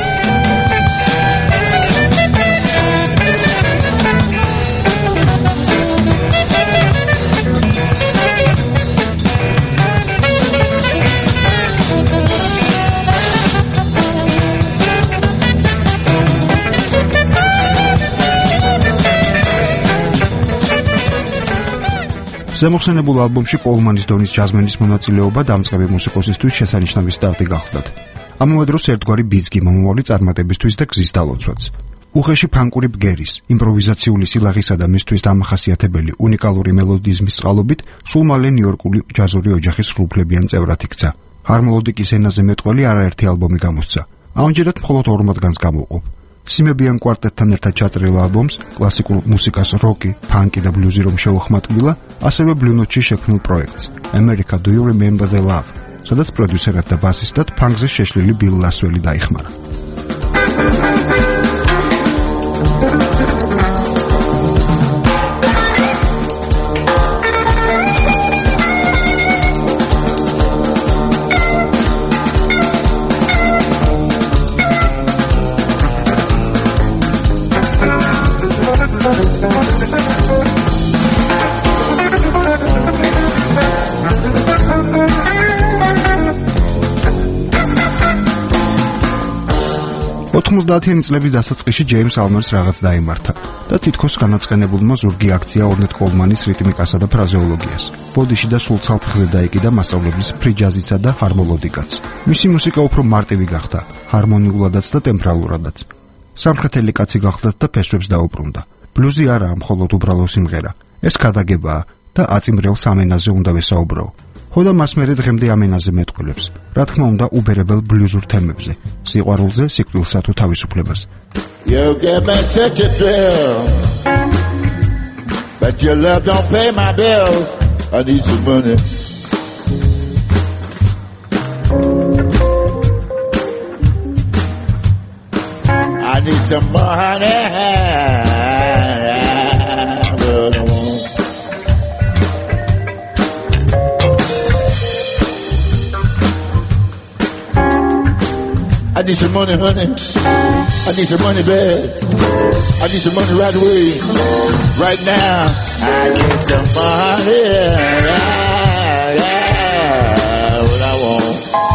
ზემოხსენებულ ალბომში კოულმანის დონის ჯაზმენის მონაწილეობა დამწყები მუსიკოსისთვის შესანიშნავი სტარტი გახლდათ. ამავე დროს ერთგვარი ბიძგი მომავალი წარმატებისთვის და გზის დალოცვაც. უხეში ფანკური ბგერის, იმპროვიზაციული სილაღისა და მისთვის დამახასიათებელი უნიკალური მელოდიზმის წყალობით სულ მალე ნიუ-იორკული ჯაზური ოჯახის სრულუფლებიან წევრად იქცა. ჰარმონიკის ენაზე მეტყველი არაერთი ალბომი გამოსცა. ამჯერად მხოლოდ 2 მათგანს გამოვყოფ. სიმებიან კვარტეტთან ერთად ჩაწერილ ალბომს, კლასიკურ მუსიკას როკი, ფანკი და ბლუზი რომ შეუხმატყვილა, ასევე Blue Note-ში შექმნილ პროექტს America Do You Remember the Love, სადაც პროდიუსერად და ბასისტად ფანკზე შეშლილი ბილ ლასველი დაიხმარა. ათიანი წლების დასაწყისში ჯეიმს ალმერს რაღაც დაემართა და თითქოს განაცხენებულმა ზურგი აქცია ორნეტ კოულმანის რიტმიკასა და ფრაზეოლოგიას. ბოდიში და სულ ცალფეხზე დაიკიდა მასწავლებლის ფრი ჯაზისა და ჰარმონიკაც. მისი მუსიკა უფრო მარტივი გახდა, ჰარმონიულადაც და ტემპრალურადაც. სამხრეთელი კაცი გახდა და ფესვებს დაუბრუნდა. ბლუზი არაა მხოლოდ უბრალო სიმღერა, ეს ქადაგებაა და აწიმრელ სამენაზე უნდა ვესაუბრო. ხოდა მას მერე დღემდე ამ ენაზე მეტყველებს. რა თქმა უნდა, უბერებელ ბლუზურ თემებზე, სიყვარულზე, სიკვდილსა თუ თავისუფლებას. You give me such a thrill, but your love don't pay my bills. I need some money. I need some money. I need some money, honey. I need some money, babe. I need some money right away, right now. I need some money, yeah, what I want.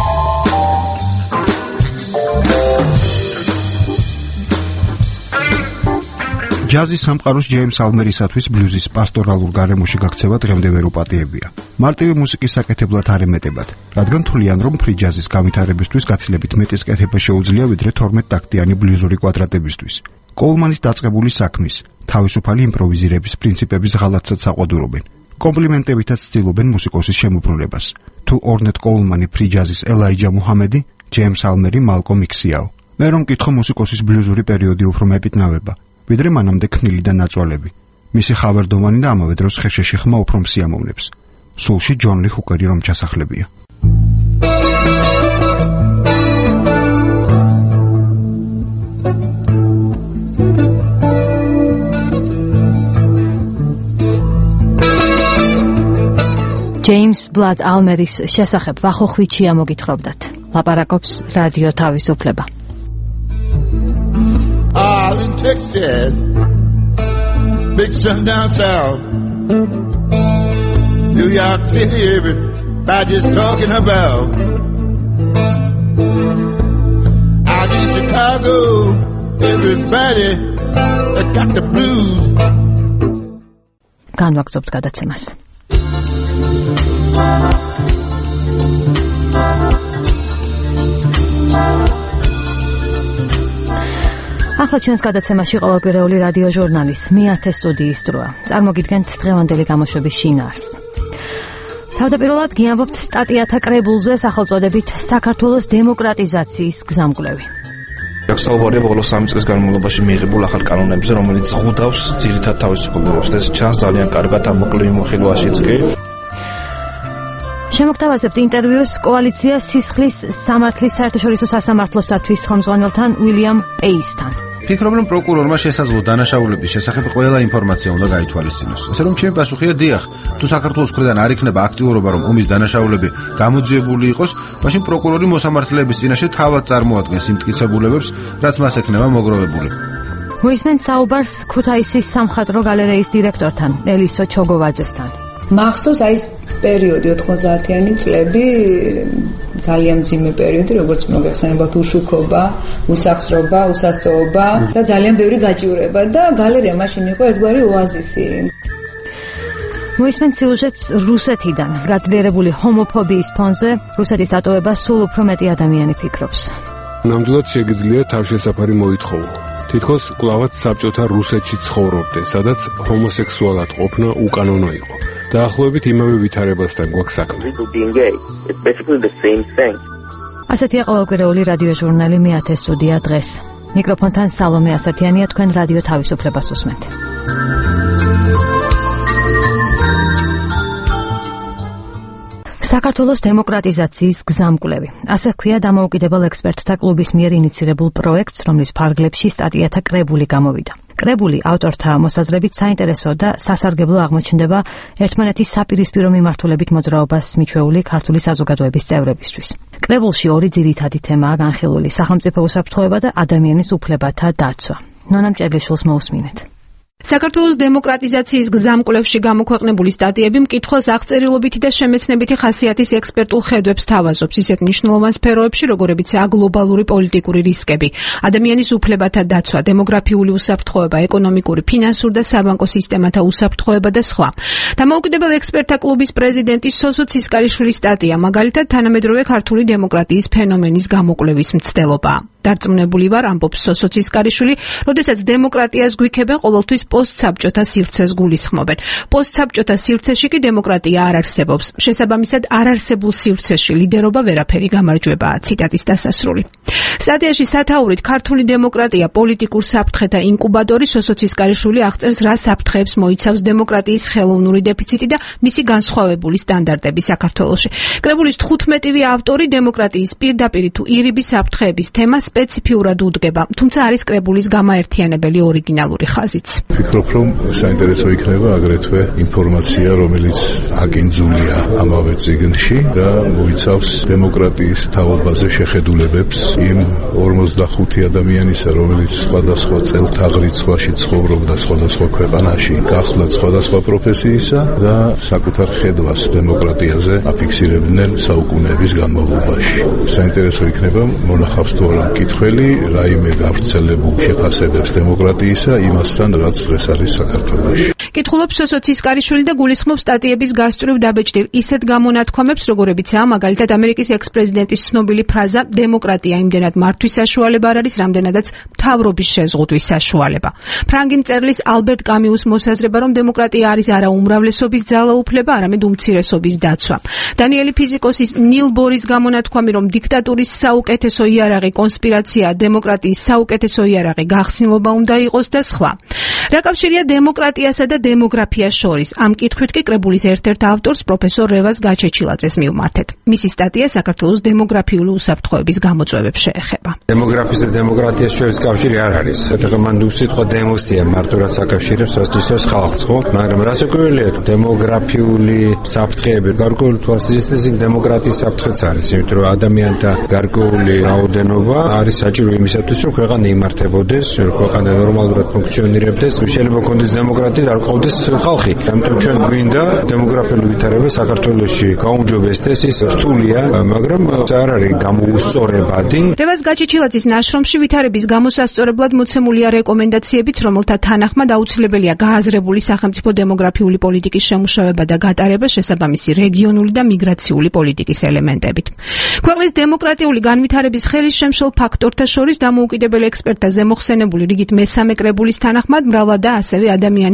ჯაზის სამყაროს ჯეიმს ალმერისათვის ბლუზის პასტორალურ გარემოში გაქცევა დღემდე ვერ უპატიებია. მარტივი მუსიკის საკეთებლად არ ემეტებათ, რადგან თვლიან, რომ ფრი ჯაზის განვითარებისთვის გაცილებით მეტის კეთება შეუძლია ვიდრე 12 ტაქტიანი ბლუზური კვადრატებისთვის. კოულმანის დაწყებული საქმის, თავისუფალი იმპროვიზირების პრინციპების ღალატსაც აყვადურობენ. კომპლიმენტებითაც ცდილობენ მუსიკოსის შემოbrunებას. თუ ორნეტ კოულმანი ფრი ჯაზის ელაიჯა მუჰამედი, ჯეიმს ალმერი მალკომ იქსიაო. მე რომ მკითხო მუსიკოსის ბლუზური პერიოდი უფრო მეპიტნავება. ვიდრე მანამდე ქნილი და ნაწვალები. მისი ხავერდოვანი და ამავე დროს ხეშეში ხმა უფრო მსიამოვნებს. სულში ჯონ ლი ჰუკერი რომ ჩასახლებია. ჯეიმს ბლად ალმერის შესახებ ვახოხვიჩია მოგითხრობდათ. ლაპარაკობს რადიო თავისუფლება. All in Texas, big sun down south, New York City, everybody's talking about. Out in Chicago, everybody got the blues. განვაგრძობთ გადაცემას. ახლა ჩვენს გადაცემაში ყოველკვირეული რადიო ჟურნალის მე-10 სტუდიის დროა. წარმოგიდგენთ დღევანდელი გამოშვების შინაარსს. თავდაპირველად გიამბობთ სტატიათა კრებულზე სახელწოდებით საქართველოს დემოკრატიზაციის გზამკვლევი. აქ საუბარია ბოლოს 3 წლის განმავლობაში მიიღებულ ახალ კანონებზე, რომელიც ზღუდავს ძირითად თავისუფლებებს და ეს ჩანს ძალიან კარგად ამ მოკლე მიმოხილვაშიც კი. შემოგთავაზებთ ინტერვიუს კოალიცია სისხლის სამართლის საერთაშორისო სასამართლოსათვის ხელმძღვანელთან უილიამ პეისთან. ფიქრობ, რომ პროკურორმა შესაძლო დანაშაულების შესახებ ყველა ინფორმაცია უნდა გაითვალისწინოს. ასე რომ ჩემი პასუხია დიახ, თუ საქართველოს მხრიდან არ იქნება აქტიურობა, რომ ომის დანაშაულები გამოძიებული იყოს, მაშინ პროკურორი მოსამართლეების წინაშე თავად წარმოადგენს იმ მტკიცებულებებს, რაც მას ექნება მოგროვებული. მოისმენთ საუბარს ქუთაისის სამხატვრო გალერეის დირექტორთან, ელისო ჩოგოვაძესთან. მახსოვს აი ეს პერიოდი 90-იანი წლები ძალიან მძიმე პერიოდი, როგორც მოგეხსენებათ, უშუქობა, უსახსრობა, უსასწოობა და ძალიან ბევრი გაჭირვება და გალერეა მაშინ იყო ერთგვარი ოაზისი. მოისმენთ სიუჟეტს რუსეთიდან. გაძლიერებული ჰომოფობიის ფონზე რუსეთის ატოვება სულ უფრო მეტი ადამიანი ფიქრობს. ნამდვილად შეგიძლია თავშესაფარი მოითხოვო. თითქოს კვლავაც საბჭოთა რუსეთში ცხოვრობდე, სადაც ჰომოსექსუალად ყოფნა უკანონო იყო. დაახლოებით იმავე ვითარებასთან გვაქვს საქმე. ასეთია ყოველკვირეული რადიო ჟურნალი მე-10 სტუდია დღეს. მიკროფონთან სალომე ასათიანია, თქვენ რადიო თავისუფლებას უსმენთ. საქართველოს დემოკრატიზაციის გზამკვლევი. ასე ჰქვია დამოუკიდებელ ექსპერტთა კლუბის მიერ ინიცირებულ პროექტს, რომლის ფარგლებში სტატიათა კრებული გამოვიდა. კრებული ავტორთა მოსაზრებით საინტერესო და სასარგებლო აღმოჩნდება ერთმანეთის საპირისპირო მიმართულებით მოძრაობას მიჩვეული ქართული საზოგადოების წევრებისთვის. კრებულში ორი ძირითადი თემაა განხილული: სახელმწიფო უსაფრთხოება და ადამიანის უფლებათა დაცვა. ნონა მჭედლიშვილს მოусმინეთ. საქართველოს დემოკრატიზაციის გზამკვლევში გამოქვეყნებული სტატიები მკითხველს აღწერილობითი და შემეცნებითი ხასიათის ექსპერტულ ხედვებს თავაზობს ისეთ მნიშვნელოვან სფეროებში, როგორებიცაა გლობალური პოლიტიკური რისკები, ადამიანის უფლებათა დაცვა, დემოგრაფიული უსაფრთხოება, ეკონომიკური, ფინანსური და საბანკო სისტემათა უსაფრთხოება და სხვა. დამოუკიდებელ ექსპერტთა კლუბის პრეზიდენტი სოსო ცისკარიშვილის სტატია მაგალითად თანამედროვე ქართული დემოკრატიის ფენომენის გამოკვლევის მცდელობაა. დარწმუნებული ვარ, ამბობს სოსო ცისკარიშვილი, როდესაც დემოკრატიას გვიქება ყოველთვის პოსტსაბჭოთა სივრცეს გულისხმობენ. პოსტსაბჭოთა სივრცეში კი დემოკრატია არ არსებობს. შესაბამისად, არ არსებულ სივრცეში ლიდერობა ვერაფერი გამარჯვებაა. ციტატის დასასრული. სტატიაში სათაურით ქართული დემოკრატია პოლიტიკურ საფრთხეთა ინკუბატორი სოსო ცისკარიშვილი აღწერს, რა საფრთხეებს მოიცავს დემოკრატიის ხელოვნური დეფიციტი და მისი განსხვავებული სტანდარტები საქართველოში. კრებულის 15-ვე ავტორი დემოკრატიის პირდაპირ თუ ირიბი საფრთხეების თემას სპეციფიურად უდგება, თუმცა არის კრებულის გამაერთიანებელი ორიგინალური ხაზიც. ვფიქრობ, რომ საინტერესო იქნება აგრეთვე ინფორმაცია, რომელიც აკინძულია ამავე წიგნში და მოიცავს დემოკრატიის თაობაზე შეხედულებებს იმ 45 ადამიანისა, რომელიც სხვადასხვა წელთაღრიცხვაში ცხოვრობდა სხვადასხვა ქვეყანაში, გახლავთ სხვადასხვა პროფესიისა და საკუთარ ხედვას დემოკრატიაზე აფიქსირებდნენ საუკუნეების განმავლობაში. საინტერესო იქნება მონახავს თუ არა მკითხველი რაიმე გავრცელებულ შეფასებებს დემოკრატიისა იმასთან, რაც დღეს არის საქართველოში. კითხულობს სოსო ცისკარიშვილი და გულისხმობს სტატიების გასწვრივ დაბეჭდილ ისეთ გამონათქვამებს, როგორებიცაა მაგალითად ამერიკის ექს-პრეზიდენტის ცნობილი ფრაზა „დემოკრატია იმდენად მართვის საშუალება არ არის, რამდენადაც მთავრობის შეზღუდვის საშუალება“. ფრანგი მწერლის ალბერტ კამიუს მოსაზრება, რომ დემოკრატია არის არა უმრავლესობის ძალაუფლება, არამედ უმცირესობის დაცვა. დანიელი ფიზიკოსის ნილ ბორის გამონათქვამი, რომ დიქტატურის საუკეთესო იარაღი კონსპირაცია, დემოკრატიის საუკეთესო იარაღი გახსნილობა უნდა იყოს და სხვა. რა კავშირია დემოკრატიასა და დემოგრაფიას შორის? ამ კითხვით კი კრებულის ერთ-ერთ ავტორს პროფესორ რევაზ გაჩეჩილაძეს მივმართეთ. მისი სტატია საქართველოს დემოგრაფიული უსაფრთხოების გამოწვევებს შეეხება. დემოგრაფიის და დემოკრატიას შორის კავშირი არ არის. ეხლა მან უსიტყვა დემოსია მარტო რაც აკავშირებს რასთვისაც ხალხს, ხო? მაგრამ რას უკრულია დემოგრაფიული საფრთხეები გარკვეული თვალსაზრისით დემოკრატიის საფრთხეც არის, იმიტომ რომ ადამიანთა გარკვეული რაოდენობა არის საჭირო იმისათვის, რომ ქვეყანა იმართებოდეს, რომ ქვეყანა ნორმალურად ფუნქციონირებდეს. შეიძლება კონდეს დემოკრატია, არ ყავდეს ხალხი. ამიტომ ჩვენ გვინდა დემოგრაფიული ვითარება საქართველოში გაუმჯობესდეს, ის რთულია, მაგრამ არ არის გამოუსწორებადი. რევაზ გაჩეჩილაძის ნაშრომში ვითარების გამოსასწორებლად მოცემულია რეკომენდაციებიც, რომელთა თანახმად აუცილებელია გააზრებული სახელმწიფო დემოგრაფიული პოლიტიკის შემუშავება და გატარება შესაბამისი რეგიონული და მიგრაციული პოლიტიკის ელემენტებით. ქვეყნის დემოკრატიული განვითარების ხელისშემშელ ფაქტორთა შორის დამოუკიდებელ ექსპერტთა ზემოხსენებული რიგით მესამე კრებულის თანახმად მრავლადაა ასევე ადამიანის უფლებების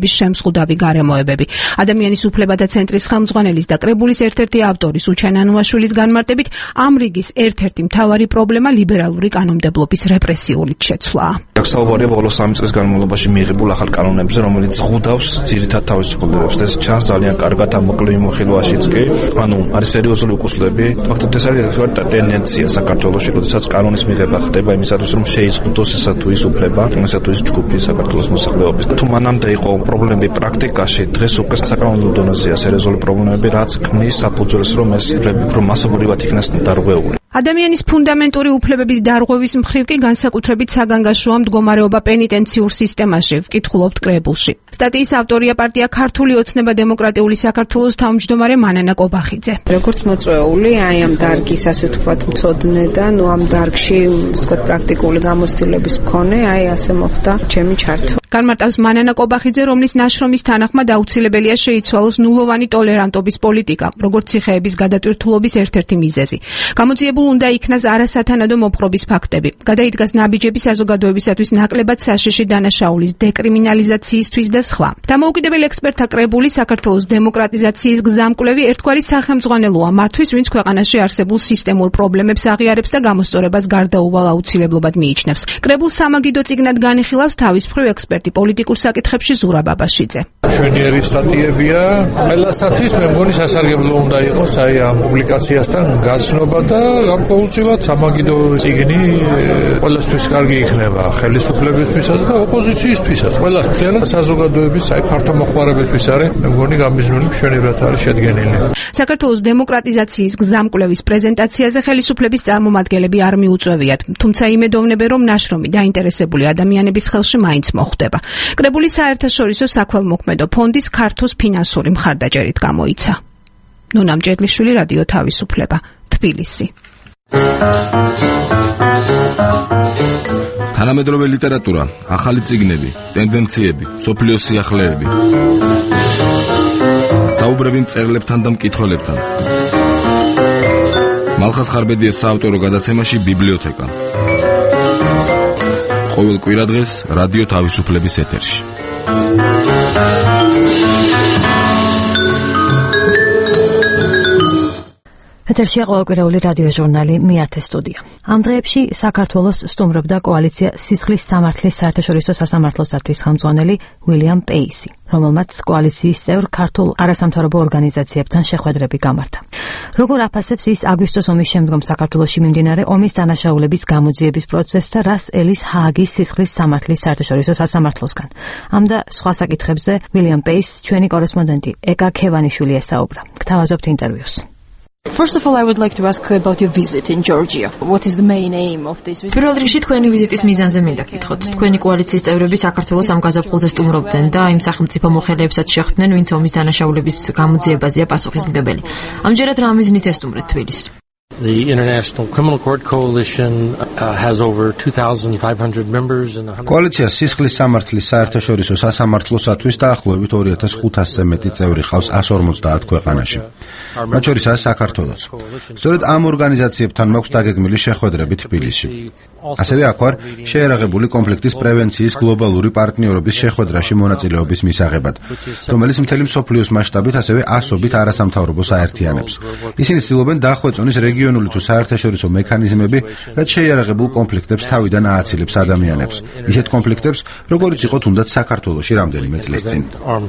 კრებულების შემზღუდავი გარემოებები. ადამიანის უფლებათა ცენტრის ხელმძღვანელის და კრებულის ერთ-ერთი ავტორის უჩენ ანუაშვილის განმარტებით, ამ რიგის ერთ-ერთი მთავარი პრობლემა ლიბერალური კანონმდებლობის რეპრესიული შეცვლაა. საუბარია ბოლოს 3 წლის განმავლობაში მიიღებულ ახალ კანონებზე, რომელიც ზღუდავს ძირითად თავისუფლებებს. ეს ჩანს ძალიან კარგად ამ მოკლე მიმოხილვაშიც კი. ანუ არის სერიოზული უკუსლები. ფაქტობრივად ეს არის ტენდენცია საქართველოში, როდესაც კანონის მიღება ხდება იმისათვის, რომ შეიზღუდოს ესა თუ ის უფლება, ესა თუ ის ჯგუფი საქართველოს მოსახლეობის. თუ მანამდე იყო პრობლემები პრაქტიკაში, დღეს უკვე საკანონმდებლო დონეზეა სერიოზული პრობლემები, რაც ქმნის საფუძველს, რომ ეს უფლებები უფრო მასობრივად იქნას დარღვეული. ადამიანის ფუნდამენტური უფლებების დარღვევის მხრივ კი განსაკუთრებით საგანგაშოა მდგომარეობა პენიტენციურ სისტემაში, ვკითხულობთ კრებულში. სტატიის ავტორია პარტია ქართული ოცნება დემოკრატიული საქართველოს თავმჯდომარე მანანა კობახიძე. როგორც მოწვეული, ამ დარგის ასე ვთქვათ მწოდნე და ამ დარგში ვთქვათ პრაქტიკული გამოცდილების მქონე, ასე მოხდა ჩემი ჩართვა. განმარტავს მანანა კობახიძე, რომლის ნაშრომის თანახმად აუცილებელია შეიცვალოს ნულოვანი ტოლერანტობის პოლიტიკა, როგორც ციხეების გადატვირთულობის ერთ-ერთი მიზეზი. გამოძიებულ უნდა იქნას არასათანადო მოპყრობის ფაქტები. გადაიდგას ნაბიჯები საზოგადოებისათვის ნაკლებად საშიში დანაშაულის დეკრიმინალიზაციისთვის და სხვა. დამოუკიდებელ ექსპერტთა კრებული საქართველოს დემოკრატიზაციის გზამკვლევი ერთგვარი სახელმძღვანელოა მათთვის, ვინც ქვეყანაში არსებულ სისტემურ პრობლემებს აღიარებს და გამოსწორებას გარდაუვალ აუცილებლობად მიიჩნევს. კრებულს სამაგიდო წიგნად განიხილავს თავის მხრივ ექსპერტი პოლიტიკურ საკითხებში ზურაბ აბაშიძე. შვენიერი სტატიებია, ყველასათვის მე მგონი სასარგებლო უნდა იყოს ამ პუბლიკაციასთან გაცნობა და გარკვეულწილად სამაგიდო წიგნი ყველასთვის კარგი იქნება, ხელისუფლებისთვისაც და ოპოზიციისთვისაც. ყველას მთლიანად საზოგადოების ფართო მოხმარებისთვის არის, მე მგონი გამიზნული მშვენივრად არის შედგენილი. საქართველოს დემოკრატიზაციის გზამკვლევის პრეზენტაციაზე ხელისუფლების წარმომადგენლები არ მიუწვევიათ, თუმცა იმედოვნებენ, რომ ნაშრომი დაინტერესებული ადამიანების ხელში მაინც მოხვდება. კრებული საერთაშორისო საქველმოქმედო ფონდის ქართოს ფინანსური მხარდაჭერით გამოიცა. ნონა მჭედლიშვილი, რადიო თავისუფლება, თბილისი. თანამედროვე ლიტერატურა, ახალი წიგნები, ტენდენციები, სოფლიოს სიახლეები. საუბრები მწერლებთან და მკითხველებთან. მალხაზ ხარბედიას საავტორო გადაცემაში ბიბლიოთეკა. ყოველ კვირადღეს რადიო თავისუფლების ეთერში. ეთერშია ყოველკვირეული რადიო ჟურნალი მეათე სტუდია. ამ დღეებში საქართველოს სტუმრობდა კოალიცია სისხლის სამართლის საერთაშორისო სასამართლოსათვის ხელმძღვანელი უილიამ პეისი, რომელმაც კოალიციის წევრ ქართულ არასამთავრობო ორგანიზაციებთან შეხვედრები გამართა. როგორ აფასებს ის აგვისტოს ომის შემდგომ საქართველოში მიმდინარე ომის დანაშაულების გამოძიების პროცესს და რას ელის ჰააგის სისხლის სამართლის საერთაშორისო სასამართლოსგან? ამ და სხვა საკითხებზე უილიამ პეისს ჩვენი კორესპონდენტი ეკა ქევანიშვილი ესაუბრა. გთავაზობთ ინტერვიუს. First of all, I would like to ask about your visit in Georgia. What is the main aim of this visit? პირველ რიგში თქვენი ვიზიტის მიზანზე მინდა გითხოთ. თქვენი კოალიციის წევრები საქართველოს ამ გაზაფხულზე სტუმრობდნენ და იმ სახელმწიფო მოხელეებსაც შეხვდნენ, ვინც ომის დანაშაულების გამოძიებაზეა პასუხისმგებელი. ამჯერად რა მიზნით ესტუმრეთ თბილისს? The International Criminal Court Coalition has over 2,500 members in the კოალიცია სისხლის სამართლის საერთაშორისო სასამართლოსათვის დაახლოებით 2500-ზე მეტი წევრი ყავს 150 ქვეყანაში. მათ შორისაა საქართველოც. სწორედ ამ ორგანიზაციებთან მაქვს დაგეგმილი შეხვედრები თბილისში. ასევე აქ ვარ შეერაღებული კონფლიქტის პრევენციის გლობალური პარტნიორობის შეხვედრაში მონაწილეობის მისაღებად, რომელიც მთელი მსოფლიოს მასშტაბით ასევე ასობით არასამთავრობოს აერთიანებს. ისინი ცდილობენ დახვეწონის რეგიონული თუ საერთაშორისო მექანიზმები, რაც შეიარაღებულ კონფლიქტებს თავიდან ააცილებს ადამიანებს. ისეთ კონფლიქტებს, როგორიც იყო თუნდაც საქართველოში რამდენიმე წლის წინ.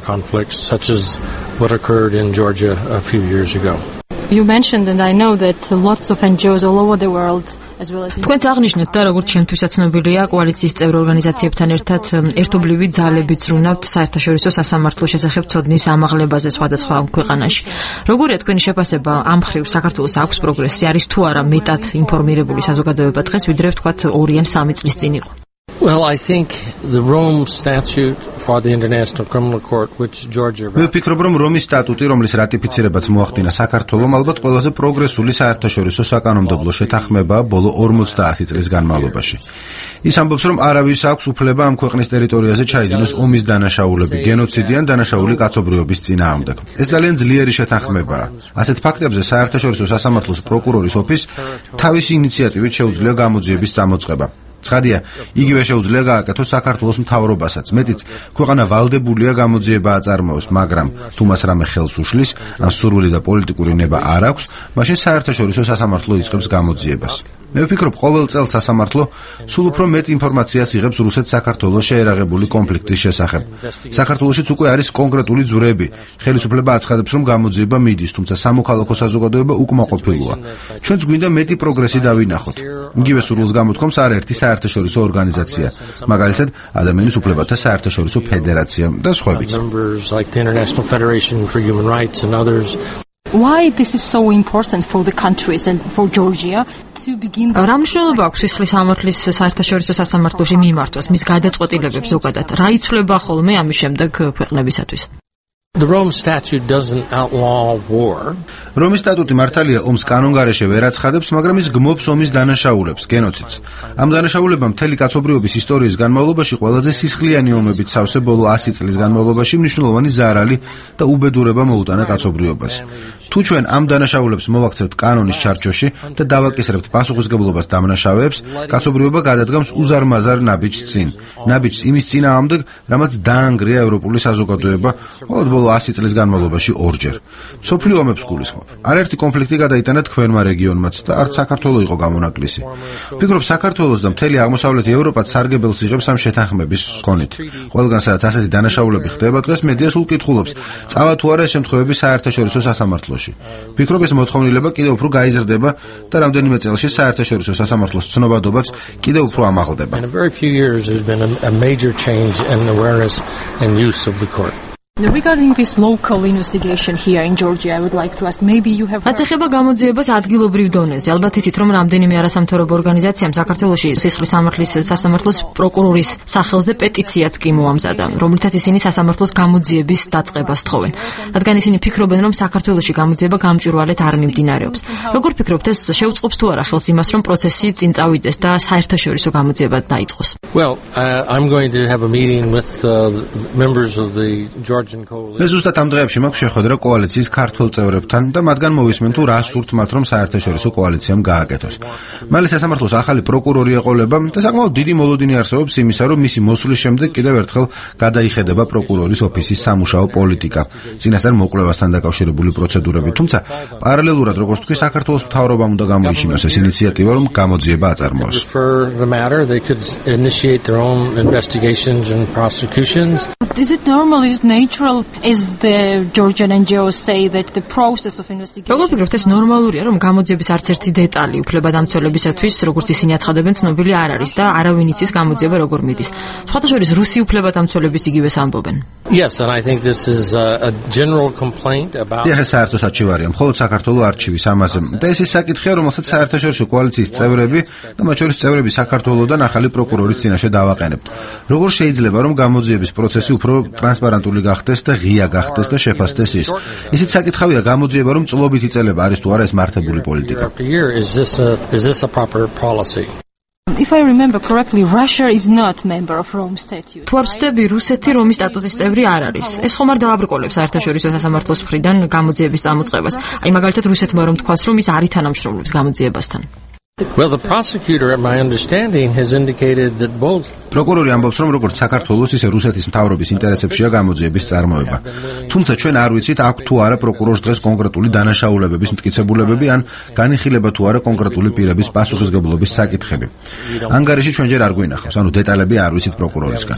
You mentioned, and I know that lots of NGOs all over the world, as well as თქვენც აღნიშნეთ და როგორც ჩემთვისაც ცნობილია, კოალიციის წევრ ორგანიზაციებთან ერთად ერთობლივი ძალებით ზრუნავთ საერთაშორისო სასამართლოს შესახებ ცოდნის ამაღლებაზე სხვადასხვა ქვეყანაში. როგორია თქვენი შეფასება ამ მხრივ საქართველოს აქვს პროგრესი, არის თუ არა მეტად ინფორმირებული საზოგადოება დღეს, ვიდრე ვთქვათ 2 ან 3 წლის წინ იყო? Well, I think the Rome Statute for the International Criminal Court, which Georgia... მე ვფიქრობ, რომ რომის სტატუტი, რომლის რატიფიცირებაც მოახდინა საქართველომ, ალბათ ყველაზე პროგრესული საერთაშორისო საკანონმდებლო შეთანხმებაა ბოლო 50 წლის განმავლობაში. ის ამბობს, რომ არავის აქვს უფლება ამ ქვეყნის ტერიტორიაზე ჩაიდინოს ომის დანაშაულები, გენოციდი ან დანაშაული კაცობრიობის წინააღმდეგ. ეს ძალიან ძლიერი შეთანხმებაა. ასეთ ფაქტებზე საერთაშორისო სასამართლოს პროკურორის ოფისს თავისი ინიციატივით შეუძლია გამოძიების წამოწყება. ცხადია, იგივე შეუძლია გააკეთოს საქართველოს მთავრობასაც. მეტიც, ქვეყანა ვალდებულია გამოძიება აწარმოოს, მაგრამ თუ მას რამე ხელს უშლის, ან სურვილი და პოლიტიკური ნება არ აქვს, მაშინ საერთაშორისო სასამართლო იწყებს გამოძიებას. მე ვფიქრობ, ყოველ წელს სასამართლო სულ უფრო მეტ ინფორმაციას იღებს რუსეთ-საქართველოს შეერაღებული კონფლიქტის შესახებ. საქართველოშიც უკვე არის კონკრეტული ძვრები. ხელისუფლება აცხადებს, რომ გამოძიება მიდის, თუმცა სამოქალაქო საზოგადოება უკმაყოფილოა. ჩვენც გვინდა მეტი პროგრესი დავინახოთ. იგივე სურვილს გამოთქვამს არაერთი საერთაშორისო ორგანიზაცია, მაგალითად, ადამიანის უფლებათა საერთაშორისო ფედერაცია და სხვაებიც. Why this is so important for the countries and for Georgia to begin? რა მნიშვნელობა აქვს სისხლის სამართლის საერთაშორისო სასამართლოში მიმართვას, მის გადაწყვეტილებებს ზოგადად? რა იცვლება ხოლმე ამის შემდეგ ქვეყნებისათვის? The Rome Statute doesn't outlaw war. რომის სტატუტი მართალია ომს კანონგარეშე ვერ აცხადებს, მაგრამ ის გმობს ომის დანაშაულებს, გენოციდს. ამ დანაშაულებამ მთელი კაცობრიობის ისტორიის განმავლობაში ყველაზე სისხლიანი ომებით სავსე ბოლო 100 წლის განმავლობაში მნიშვნელოვანი ზარალი და უბედურება მოუტანა კაცობრიობას. თუ ჩვენ ამ დანაშაულებს მოვაქცევთ კანონის ჩარჩოში და დავაკისრებთ პასუხისგებლობას დამნაშავეებს, კაცობრიობა გადადგამს უზარმაზარ ნაბიჯს წინ. ნაბიჯს იმის წინააღმდეგ, რამაც დაანგრია ევროპული საზოგადოება, ხოლო 100 წლის განმავლობაში ორჯერ. სოფლიო ომებს გულისხმობ. არაერთი კონფლიქტი გადაიტანა თქვენმა რეგიონმაც და არც საქართველო იყო გამონაკლისი. ვფიქრობ, საქართველოს და მთელი აღმოსავლეთი ევროპაც სარგებელს იღებს ამ შეთანხმების ხონით. ყველგან სადაც ასეთი დანაშაულები ხდება, დღეს მედია სულ კითხულობს, წავა თუ არა ეს შემთხვევები საერთაშორისო სასამართლოში. ვფიქრობ, ეს მოთხოვნილება კიდევ უფრო გაიზრდება და რამდენიმე წელში საერთაშორისო სასამართლოს ცნობადობაც კიდევ უფრო ამაღლდება. In a very few years there's been a major change in awareness and use of the court. Regarding this local investigation here in Georgia, I would like to ask, maybe you have... რაც ეხება გამოძიებას ადგილობრივ დონეზე, ალბათ იცით, რომ რამდენიმე არასამთავრობო ორგანიზაციამ საქართველოში სისხლის სამართლის სასამართლოს პროკურორის სახელზე პეტიციაც კი მოამზადა, რომლითაც ისინი სასამართლოს გამოძიების დაწყებას თხოვენ. რადგან ისინი ფიქრობენ, რომ საქართველოში გამოძიება გამჭვირვალედ არ მიმდინარეობს. როგორ ფიქრობთ, ეს შეუწყობს თუ არა ხელს იმას, რომ პროცესი წინ წავიდეს და საერთაშორისო გამოძიება დაიწყოს? Well, I'm going to have a meeting with members of the Georgian მე ზუსტად ამ დღეებში მაქვს შეხვედრა კოალიციის ქართველ წევრებთან და მათგან მოვისმენ თუ რა სურთ მათ რომ საერთაშორისო კოალიციამ გააკეთოს. მალე სასამართლოს ახალი პროკურორი ეყოლება და საკმაოდ დიდი მოლოდინი არსებობს იმისა, რომ მისი მოსვლის შემდეგ კიდევ ერთხელ გადაიხედება პროკურორის ოფისის სამუშაო პოლიტიკა, წინასწარ მოკვლევასთან დაკავშირებული პროცედურები. თუმცა პარალელურად, როგორც თქვი, საქართველოს მთავრობამ უნდა გამოიჩინოს ეს ინიციატივა, რომ გამოძიება აწარმოოს. Is it normal, is it natural, as the Georgian NGOs say, that the process of investigation... როგორ ფიქრობთ, ეს ნორმალურია, რომ გამოძიების არც ერთი დეტალი უფლებადამცველებისათვის, როგორც ისინი აცხადებენ, ცნობილი არ არის და არავინ იცის გამოძიება როგორ მიდის. სხვათა შორის რუსი უფლებადამცველების იგივეს ამბობენ. Yes, and I think this is a general complaint about... ეს საერთო საჩივარია, მხოლოდ საქართველოს არჩივის ამაზე. და ეს ის საკითხია, რომელსაც საერთაშორისო კოალიციის წევრები და მათ შორის წევრები საქართველოსდან ახალი პროკურორის წინაშე დავაყენებთ. როგორ შეიძლება, რომ გამოძიების პროცესი უფრო ტრანსპარენტული გახდეს და ღია გახდეს და შეფასდეს ის. ისიც საკითხავია გამოძიება, რომ წლობით იწელება არის თუ არა ეს მართებული პოლიტიკა. Is this a proper policy? If I remember correctly, Russia is not member of Rome Statute. თუ არ ვცდები, რუსეთი რომის სტატუტის წევრი არ არის. ეს ხომ არ დააბრკოლებს საერთაშორისო სასამართლოს მხრიდან გამოძიების წამოწყებას. აი მაგალითად რუსეთმა რომ თქვას, რომ ის არ ითანამშრომლობს გამოძიებასთან. Well, the prosecutor, at my understanding, has indicated that both... პროკურორი ამბობს, რომ როგორც საქართველოს, ისე რუსეთის მთავრობის ინტერესებშია გამოძიების წარმოება. თუმცა ჩვენ არ ვიცით, აქვს თუ არა პროკურორს დღეს კონკრეტული დანაშაულებების მტკიცებულებები ან განიხილება თუ არა კონკრეტული პირების პასუხისგებლობის საკითხები. ანგარიში ჩვენ ჯერ არ გვინახავს, ანუ დეტალები არ ვიცით პროკურორისგან.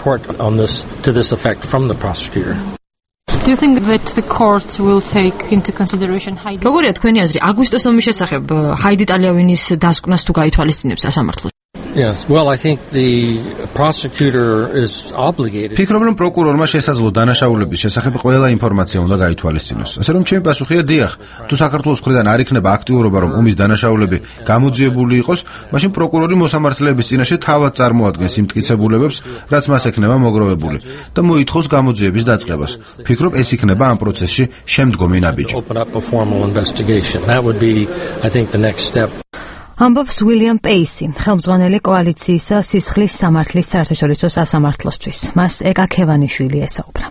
Do you think that the court will take into consideration Haidit? როგორია თქვენი აზრი აგვისტოს ომის შესახებ ჰაიდიტ ალიავინის დასკვნას თუ გაითვალისწინებს სასამართლო? Yes, well, I think the prosecutor is obligated. ფიქრობ, რომ პროკურორმა შესაძლო დანაშაულების შესახებ ყველა ინფორმაცია უნდა გაითვალისწინოს. ასე რომ ჩემი პასუხია დიახ. თუ საქართველოს მხრიდან არ იქნება აქტიურობა, რომ ომის დანაშაულები გამოძიებული იყოს, მაშინ პროკურორი მოსამართლეების წინაშე თავად წარმოადგენს იმ მტკიცებულებებს, რაც მას ექნება მოგროვებული და მოითხოვს გამოძიების დაწყებას. ფიქრობ, ეს იქნება ამ პროცესში შემდგომი ნაბიჯი. That would be, I think, the next step. ამბობს უილიამ პეისი, ხელმძღვანელი კოალიციისა სისხლის სამართლის საერთაშორისო სასამართლოსთვის. მას ეკა ქევანიშვილი ესაუბრა.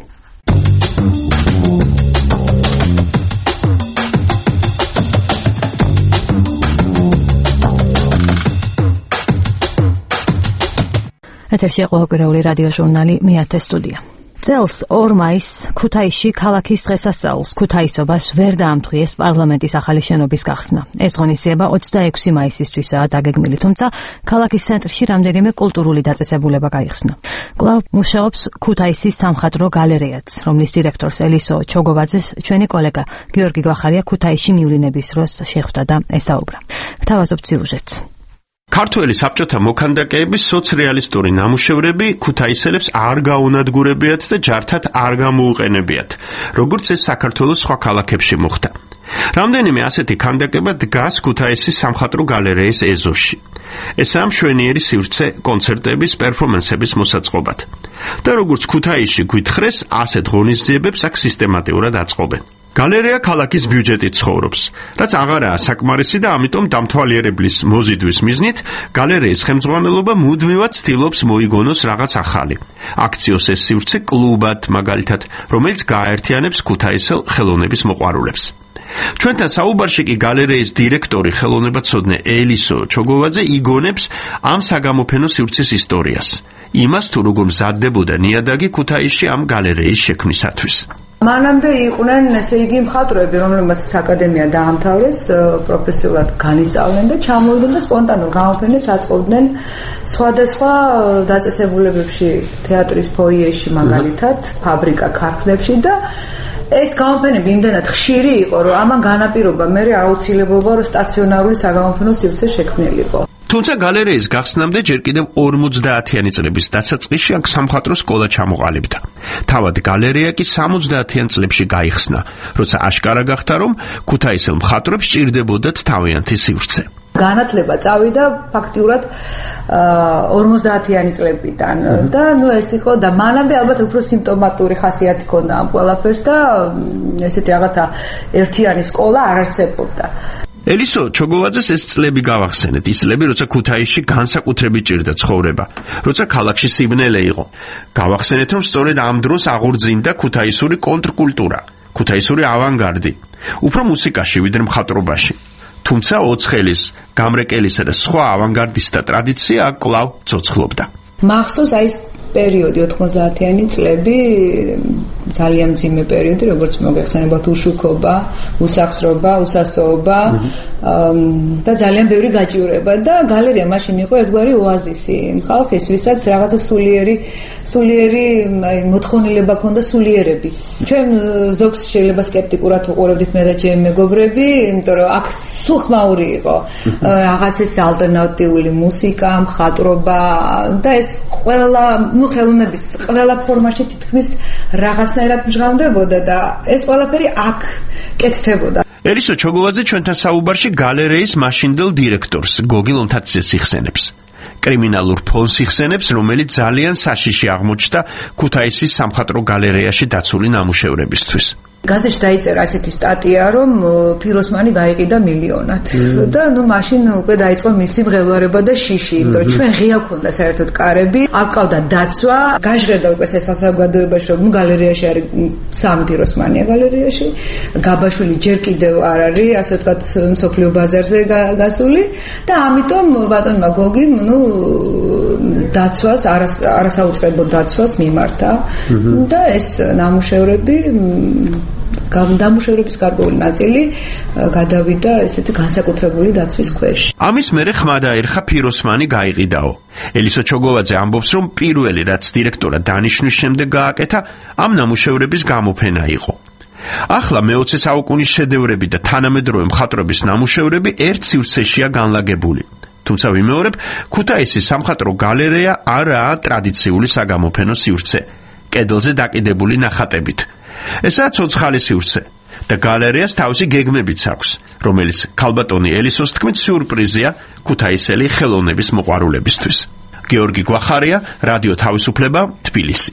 ეთერში ყოველკვირეული რადიო ჟურნალი მეათე სტუდია. წელს 2 მაისს ქუთაისში ქალაქის დღესასწაულს ქუთაისობას ვერ დაამტყიეს პარლამენტის ახალი შენობის გახსნა. ეს ღონისძიება 26 მაისისთვისაა დაგეგმილი, თუმცა ქალაქის ცენტრში რამდენიმე კულტურული დაწესებულება გაიხსნა. კვლავ მუშაობს ქუთაისის სამხატვრო გალერეაც, რომლის დირექტორს ელისო ჩოგოვაძეს ჩვენი კოლეგა გიორგი გვახარია ქუთაისში მივლინების დროს შეხვდა და ესაუბრა. გთავაზობთ სიუჟეტს. ქართველი საბჭოთა მოქანდაკეების სოციალისტური ნამუშევრები ქუთაისელებს არ გაუნადგურებიათ და ჯართად არ გამოუყენებიათ, როგორც ეს საქართველოს სხვა ქალაქებში მოხდა. რამდენიმე ასეთი ქანდაკება დგას ქუთაისის სამხატვრო გალერეის ეზოში. ესაა მშვენიერი სივრცე კონცერტების, პერფორმანსების მოსაწყობად. და როგორც ქუთაისში გვითხრეს, ასეთ ღონისძიებებს აქ სისტემატურად აწყობენ. გალერეა ქალაქის ბიუჯეტით ცხოვრობს, რაც აღარაა საკმარისი და ამიტომ დამთვალიერებლის მოზიდვის მიზნით გალერეის ხელმძღვანელობა მუდმივად ცდილობს მოიგონოს რაღაც ახალი. აქციოს ეს სივრცე კლუბად, მაგალითად, რომელიც გააერთიანებს ქუთაისელ ხელოვნების მოყვარულებს. ჩვენთან საუბარში კი გალერეის დირექტორი ხელოვნებაცოდნე ელისო ჩოგოვაძე იგონებს ამ საგამოფენო სივრცის ისტორიას, იმას თუ როგორ მზადდებოდა ნიადაგი ქუთაისში ამ გალერეის შექმნისათვის. მანამდე იყვნენ, ესე იგი, მხატვრები, რომლებმაც აკადემია დაამთავრეს, პროფესიულად განისწავლნენ და ჩამოვიდნენ და სპონტანურ გამოფენებს აწყობდნენ სხვადასხვა დაწესებულებებში, თეატრის ფოიეში მაგალითად, ფაბრიკა ქარხნებში და ეს გამოფენები იმდენად ხშირი იყო, რომ ამან განაპირობა მე აუცილებლობა, რომ სტაციონარული საგამოფენო სივრცე შექმნილიყო. თუმცა გალერეის გახსნამდე ჯერ კიდევ 50-იანი წლების დასაწყისში აქ სამხატვრო სკოლა ჩამოყალიბდა. თავად გალერეა კი 70-იან წლებში გაიხსნა, როცა აშკარა გახდა, რომ ქუთაისელ მხატვრებს სჭირდებოდათ თავიანთი სივრცე. განათლება წავიდა ფაქტიურად 50-იანი წლებიდან და ეს იყო და მანამდე ალბათ უფრო სიმპტომატური ხასიათი ჰქონდა ამ ყველაფერს და ესეთი რაღაცა ერთიანი სკოლა არ არსებობდა. ელისო ჩოგოვაძეს ეს წლები გავახსენეთ, ის წლები, როცა ქუთაისში განსაკუთრებით ჭირდა ცხოვრება, როცა ქალაქში სიბნელე იყო. გავახსენეთ, რომ სწორედ ამ დროს აღორძინდა ქუთაისური კონტრკულტურა, ქუთაისური ავანგარდი, უფრო მუსიკაში ვიდრე მხატვრობაში. თუმცა ოცხელის, გამრეკელისა და სხვა ავანგარდისტთა ტრადიცია კვლავ ცოცხლობდა. მახსოვს აი ეს პერიოდი 90-იანი წლები, ძალიან მძიმე პერიოდი, როგორც მოგეხსენებათ, უშუქობა, უსახსრობა, უსასწოობა და ძალიან ბევრი გაჭირვება და გალერეა მაშინ იყო ერთგვარი ოაზისი ხალხის, ვისაც რაღაცა სულიერი მოთხოვნილება ჰქონდა სულიერების. ჩვენ ზოგს შეიძლება სკეპტიკურად უყურებდით მე და ჩემი მეგობრები, იმიტომ რომ აქ სულხმაური იყო რაღაც ეს ალტერნატიული მუსიკა, მხატვრობა და ეს ყველა ხელოვნების ყველა ფორმაში თითქმის რაღაცნაირად მჟღავნდებოდა და ეს ყველაფერი აქ კეთდებოდა. ელისო ჩოგოვაძე ჩვენთან საუბარში გალერეის მაშინდელ დირექტორს გოგი ლონთათიძეს იხსენებს. კრიმინალურ ფონს იხსენებს, რომელიც ძალიან საშიში აღმოჩნდა ქუთაისის სამხატვრო გალერეაში დაცული ნამუშევრებისთვის. გაზეთში დაიწერა ასეთი სტატია, რომ ფიროსმანი გაიყიდა მილიონად და მაშინ უკვე დაიწყო მისი მღელვარება და შიში, იმიტომ რომ ჩვენ ღია გვქონდა საერთოდ კარები, არ ყავდა დაცვა, გაჟღერდა უკვე ეს საზოგადოებაში, რომ გალერეაში არის 3 ფიროსმანია გალერეაში, გაბაშვილი ჯერ კიდევ არ არის, ასე ვთქვათ, მსოფლიო ბაზარზე გასული და ამიტომ ბატონმა გოგიმ, დაცვას, არასაუწყებო დაცვას მიმართა და ეს ნამუშევრები დამუშევრების გარკვეული ნაწილი გადავიდა ესეთი განსაკუთრებული დაცვის ქვეშ. ამის მერე ხმა დაერხა ფიროსმანი გაიყიდაო. ელისო ჩოგოვაძე ამბობს, რომ პირველი რაც დირექტორად დანიშნვის შემდეგ გააკეთა, ამ ნამუშევრების გამოფენა იყო. ახლა მე-20 საუკუნის შედევრები და თანამედროვე მხატვრების ნამუშევრები ერთ სივრცეშია განლაგებული. თუმცა ვიმეორებ, ქუთაისის სამხატვრო გალერეა არაა ტრადიციული საგამოფენო სივრცე, კედელზე დაკიდებული ნახატებით. ესაა ცოცხალი სივრცე და გალერეას თავისი გეგმებიც აქვს, რომელიც ქალბატონი ელისოს თქმით სიურპრიზია ქუთაისელი ხელოვნების მოყვარულებისთვის. გიორგი გვახარია, რადიო თავისუფლება, თბილისი.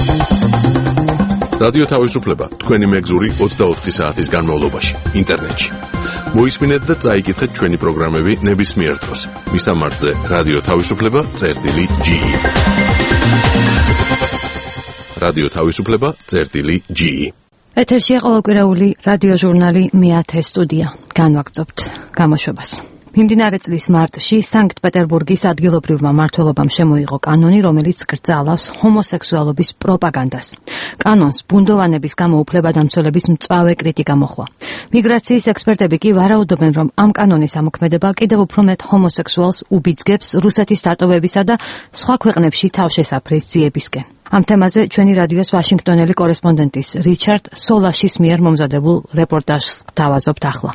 რადიო თავისუფლება თქვენი მეგზური 24 საათის განმავლობაში ინტერნეტში. მოისმინეთ და წაიკითხეთ ჩვენი პროგრამები ნებისმიერ დროს. მისამართზე რადიო თავისუფლება.ge. რადიო თავისუფლება.ge. ეთერშია ყოველკვირეული რადიო ჟურნალი მეათე სტუდია. განვაგრძობთ გამოშვებას. მიმდინარე წლის მარტში სანქტ-პეტერბურგის ადგილობრივმა მმართველობამ შემოიღო კანონი, რომელიც კრძალავს ჰომოსექსუალობის პროპაგანდას. კანონს ბუნდოვანების გამო უფლებადამცველების მწვავე კრიტიკა მოჰყვა. მიგრაციის ექსპერტები კი ვარაუდობენ, რომ ამ კანონის ამოქმედება კიდევ უფრო მეტ ჰომოსექსუალს უბიძგებს რუსეთის დატოვებისა და სხვა ქვეყნებში თავშესაფრის ძიებისკენ. ამ თემაზე ჩვენი რადიოს ვაშინგტონელი კორესპონდენტის რიჩარდ სოლაშის მიერ მომზადებულ რეპორტაჟს გთავაზობთ ახლა.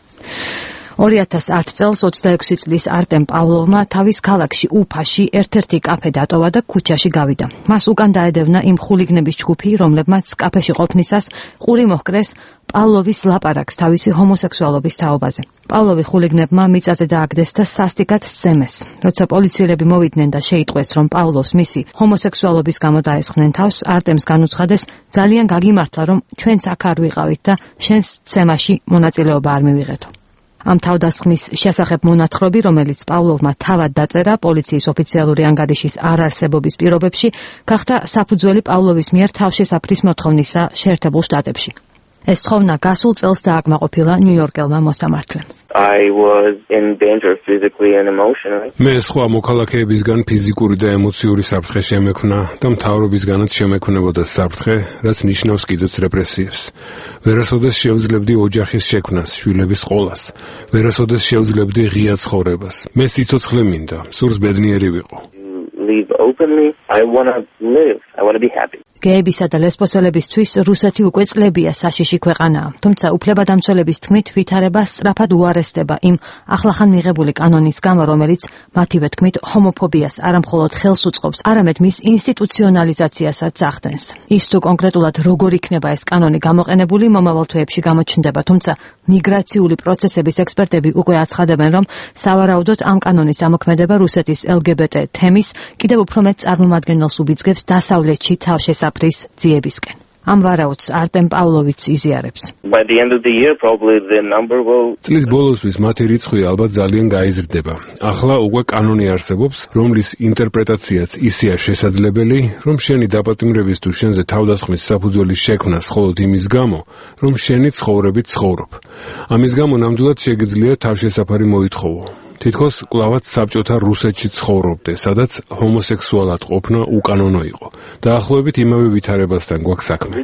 2010 წელს 26 წლის არტემ პავლოვმა თავის ქალაქში უფაში ერთ-ერთი კაფე დატოვა და ქუჩაში გავიდა. მას უკან დაედევნა იმ ხულიგნების ჯგუფი, რომლებმაც კაფეში ყოფნისას ყური მოჰკრეს პავლოვის ლაპარაკს თავისი ჰომოსექსუალობის თაობაზე. პავლოვი ხულიგნებმა მიწაზე დააგდეს და სასტიკად სცემეს. როცა პოლიციელები მოვიდნენ და შეიტყვეს, რომ პავლოვს მისი ჰომოსექსუალობის გამო დაესხნენ თავს, არტემს განუცხადეს, ძალიან გაგიმართლა, რომ ჩვენც აქ არ ვიყავით და შენს სცემაში მონაწილეობა არ მივიღეთო. ამ თავდასხმის შესახებ მონათხრობი, რომელიც პავლოვმა თავად დაწერა პოლიციის ოფიციალური ანგარიშის არარსებობის პირობებში, გახდა საფუძველი პავლოვის მიერ თავშესაფრის მოთხოვნისა შეერთებულ შტატებში. ეს თხოვნა გასულ წელს დააკმაყოფილა ნიუ-იორკელმა მოსამართლემ. I was in danger physically and emotionally. მე სხვა მოქალაქეებისგან ფიზიკური და ემოციური საფრთხე შემექმნა და მთავრობისგანაც შემექმნებოდა საფრთხე, რაც ნიშნავს კიდეც რეპრესიებს. ვერასოდეს შევძლებდი ოჯახის შექმნას, შვილების ყოლას. ვერასოდეს შევძლებდი ღია ცხოვრებას. მე სიცოცხლე მინდა, სურს ბედნიერი ვიყო. Live openly. I want to live. I want to be happy. გეებისა და ლესბოსელებისთვის რუსეთი უკვე წლებია საშიში ქვეყანაა, თუმცა უფლებადამცველების თქმით ვითარება სწრაფად უარესდება იმ ახლახან მიღებული კანონის გამო, რომელიც მათივე თქმით ჰომოფობიას არამხოლოდ ხელს უწყობს, არამედ მის ინსტიტუციონალიზაციასაც ახდენს. ის თუ კონკრეტულად როგორ იქნება ეს კანონი გამოყენებული, მომავალ თვეებში გამოჩნდება, თუმცა მიგრაციული პროცესების ექსპერტები უკვე აცხადებენ, რომ სავარაუდოდ ამ კანონის ამოქმედება რუსეთის LGBT თემის კიდევ უფრო მეტ წარმომადგენელს უბიძგებს დასავლეთში თავშესაფრის ძიებისკენ. ამ ვარაუდს არტემ პავლოვიც იზიარებს. By the end of the year probably the number will წლის ბოლოსთვის მათი რიცხვი ალბათ ძალიან გაიზრდება. ახლა უკვე კანონი არსებობს, რომლის ინტერპრეტაციაც ისეა შესაძლებელი, რომ შენი დაპატიმრების თუ შენზე თავდასხმის საფუძველი შექმნას მხოლოდ იმის გამო, რომ შენი ცხოვრებით ცხოვრობ. ამის გამო ნამდვილად შეგიძლია თავშესაფარი მოითხოვო. თითქოს კლავაც საბჭოთა რუსეთში ცხოვრობდე, სადაც ჰომოსექსუალად ყოფნა უკანონო იყო. დაახლოებით იმავე ვითარებასთან გვაქვს საქმე.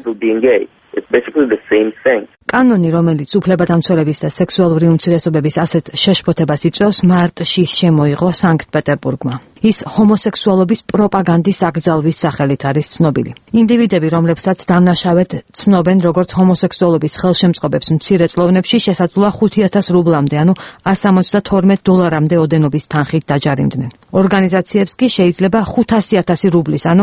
It's basically the same thing. კანონი, რომელიც უფლებადამცველების და სექსუალური უმცირესობების ასეთ შეშფოთებას იწვევს, მარტში შემოიღო სანქტ-პეტერბურგმა. ის ჰომოსექსუალობის პროპაგანდის აკრძალვის სახელით არის ცნობილი. ინდივიდები, რომლებსაც დამნაშავედ ცნობენ როგორც ჰომოსექსუალობის ხელშემწყობებს მცირეწლოვნებში, შესაძლოა 5,000 რუბლამდე, ანუ $172 ოდენობის თანხით დაჯარიმდნენ. ორგანიზაციებს კი შეიძლება 500,000 რუბლის, ანუ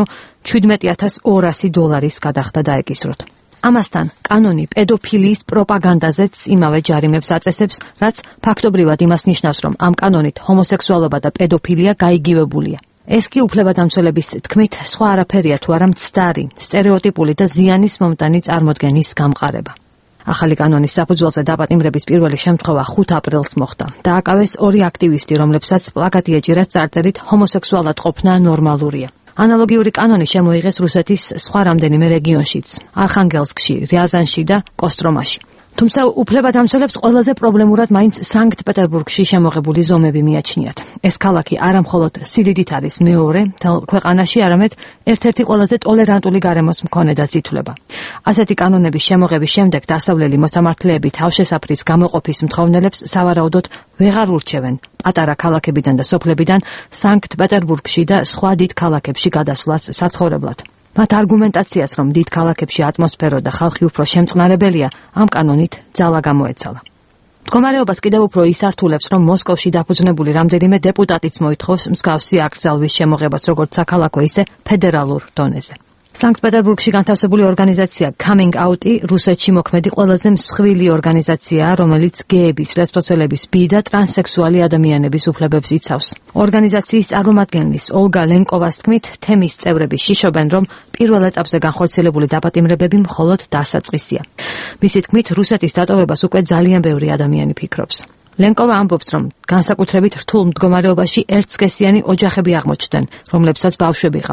$17,200 გადახდა დაეკისროთ. ამასთან, კანონი პედოფილიის პროპაგანდაზეც იმავე ჯარიმებს აწესებს, რაც ფაქტობრივად იმას ნიშნავს, რომ ამ კანონით ჰომოსექსუალობა და პედოფილია გაიგივებულია. ეს კი უფლებადამცველების თქმით სხვა არაფერია თუ არა მცდარი, სტერეოტიპული და ზიანის მომტანი წარმოდგენის გამყარება. ახალი კანონის საფუძველზე დაპატიმრების პირველი შემთხვევა 5 აპრილს მოხდა. დააკავეს 2 აქტივისტი, რომლებსაც პლაკატი ეჭირათ წარწერით ჰომოსექსუალად ყოფნა ნორმალურია. ანალოგიური კანონი შემოიღეს რუსეთის სხვა რამდენიმე რეგიონშიც, არხანგელსკში, რიაზანში და კოსტრომაში. თუმცა უფლებადამცველებს ყველაზე პრობლემურად მაინც სანქტ-პეტერბურგში შემოღებული ზომები მიაჩნიათ. ეს ქალაქი არამხოლოდ სიდიდით არის მეორე მთელ ქვეყანაში, არამედ ერთ-ერთი ყველაზე ტოლერანტული გარემოს მქონე და ითვლება. ასეთი კანონების შემოღების შემდეგ დასავლელი მოსამართლეები თავშესაფრის გამოყოფის მთხოვნელებს სავარაუდოდ ვეღარ ურჩევენ პატარა ქალაქებიდან და სოფლებიდან სანქტ-პეტერბურგში და სხვა დიდ ქალაქებში გადასვლას საცხოვრებლად. მათ არგუმენტაციას, რომ დიდ ქალაქებში ატმოსფერო და ხალხი უფრო შემწყნარებელია, ამ კანონით ძალა გამოეცალა. მდგომარეობას კიდევ უფრო ისართულებს, რომ მოსკოვში დაფუძნებული რამდენიმე დეპუტატიც მოითხოვს მსგავსი აკრძალვის შემოღებას როგორც საქალაქო, ისე ფედერალურ დონეზე. სანქტ-პეტერბურგში განთავსებული ორგანიზაცია Coming Out-ი რუსეთში მოქმედი ყველაზე მსხვილი ორგანიზაციაა, რომელიც გეების, ლესბოსელების, ბი და ტრანსსექსუალი ადამიანების უფლებებს იცავს. ორგანიზაციის წარმომადგენლის ოლგა ლენკოვას თქმით, თემის წევრები შიშობენ, რომ პირველ ეტაპზე განხორციელებული დაპატიმრებები მხოლოდ დასაწყისია. მისი თქმით, რუსეთის დატოვებას უკვე ძალიან ბევრი ადამიანი ფიქრობს. ლენკოვა ამბობს, რომ განსაკუთრებით რთულ მდგომარეობაში ერთსქესიანი ოჯახები აღმოჩნდნენ, რომლებსაც ბავშვები ჰყავთ.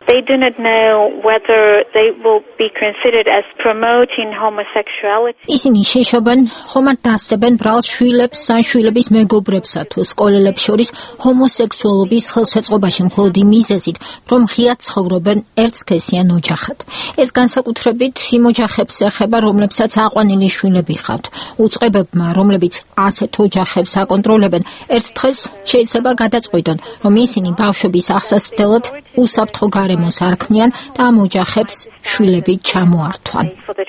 they do not know whether they will be considered as promoting homosexuality. ისინი შეშობენ, ხომ არ დასწრებენ ბრალ შვილებს, ან შვილების მეგობრებსა თუ სკოლელებს შორის ჰომოსექსუალობის ხელშეწყობაში მხოლოდ იმ მიზეზით, რომ ღიად ცხოვრობენ ერთსქესიან ოჯახად. ეს განსაკუთრებით იმ ოჯახებს ეხება, რომლებსაც აყვანილი შვილები ჰყავთ. უწყებებმა, რომლებიც ასეთ ოჯახებს აკონტროლებენ, ერთ დღეს შეიძლება გადაწყვიტონ, რომ ისინი ბავშვების აღსასწრებლად უსაფრთხო გარემოს არ ქმნიან და ამ ოჯახებს შვილები ჩამოართვან.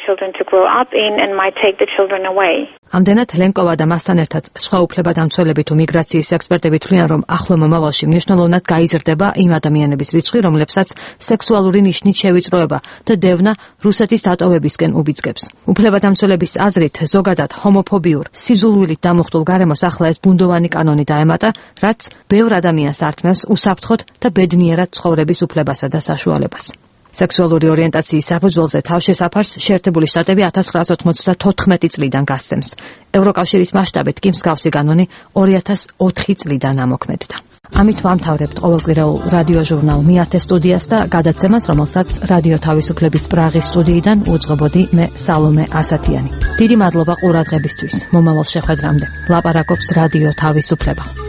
ამდენად ლენკოვა და მასთან ერთად სხვა უფლებადამცველები თუ მიგრაციის ექსპერტები თვლიან, რომ ახლო მომავალში მნიშვნელოვნად გაიზრდება იმ ადამიანების რიცხვი, რომლებსაც სექსუალური ნიშნით შევიწროება და დევნა რუსეთის დატოვებისკენ უბიძგებს. უფლებადამცველების აზრით, ზოგადად ჰომოფობიურ, სიძულვილით დამუხტულ გარემოს ახლა ეს ბუნდოვანი კანონი დაემატა, რაც ბევრ ადამიანს ართმევს უსაფრთხოდ და ბედნიერად ცხოვრების უფლებასა და საშუალებას. სექსუალური ორიენტაციის საფუძველზე თავშესაფარს შეერთებული შტატები 1994 წლიდან გასცემს. ევროკავშირის მასშტაბით კი მსგავსი კანონი 2004 წლიდან ამოქმედდა. ამით ვამთავრებთ ყოველკვირეულ რადიო ჟურნალ მიათე სტუდიას და გადაცემას, რომელსაც რადიო თავისუფლების პრაღის სტუდიიდან უძღვებოდი მე სალომე ასათიანი. დიდი მადლობა ყურადღებისთვის. მომავალ შეხვედრამდე. ლაპარაკობს რადიო თავისუფლება.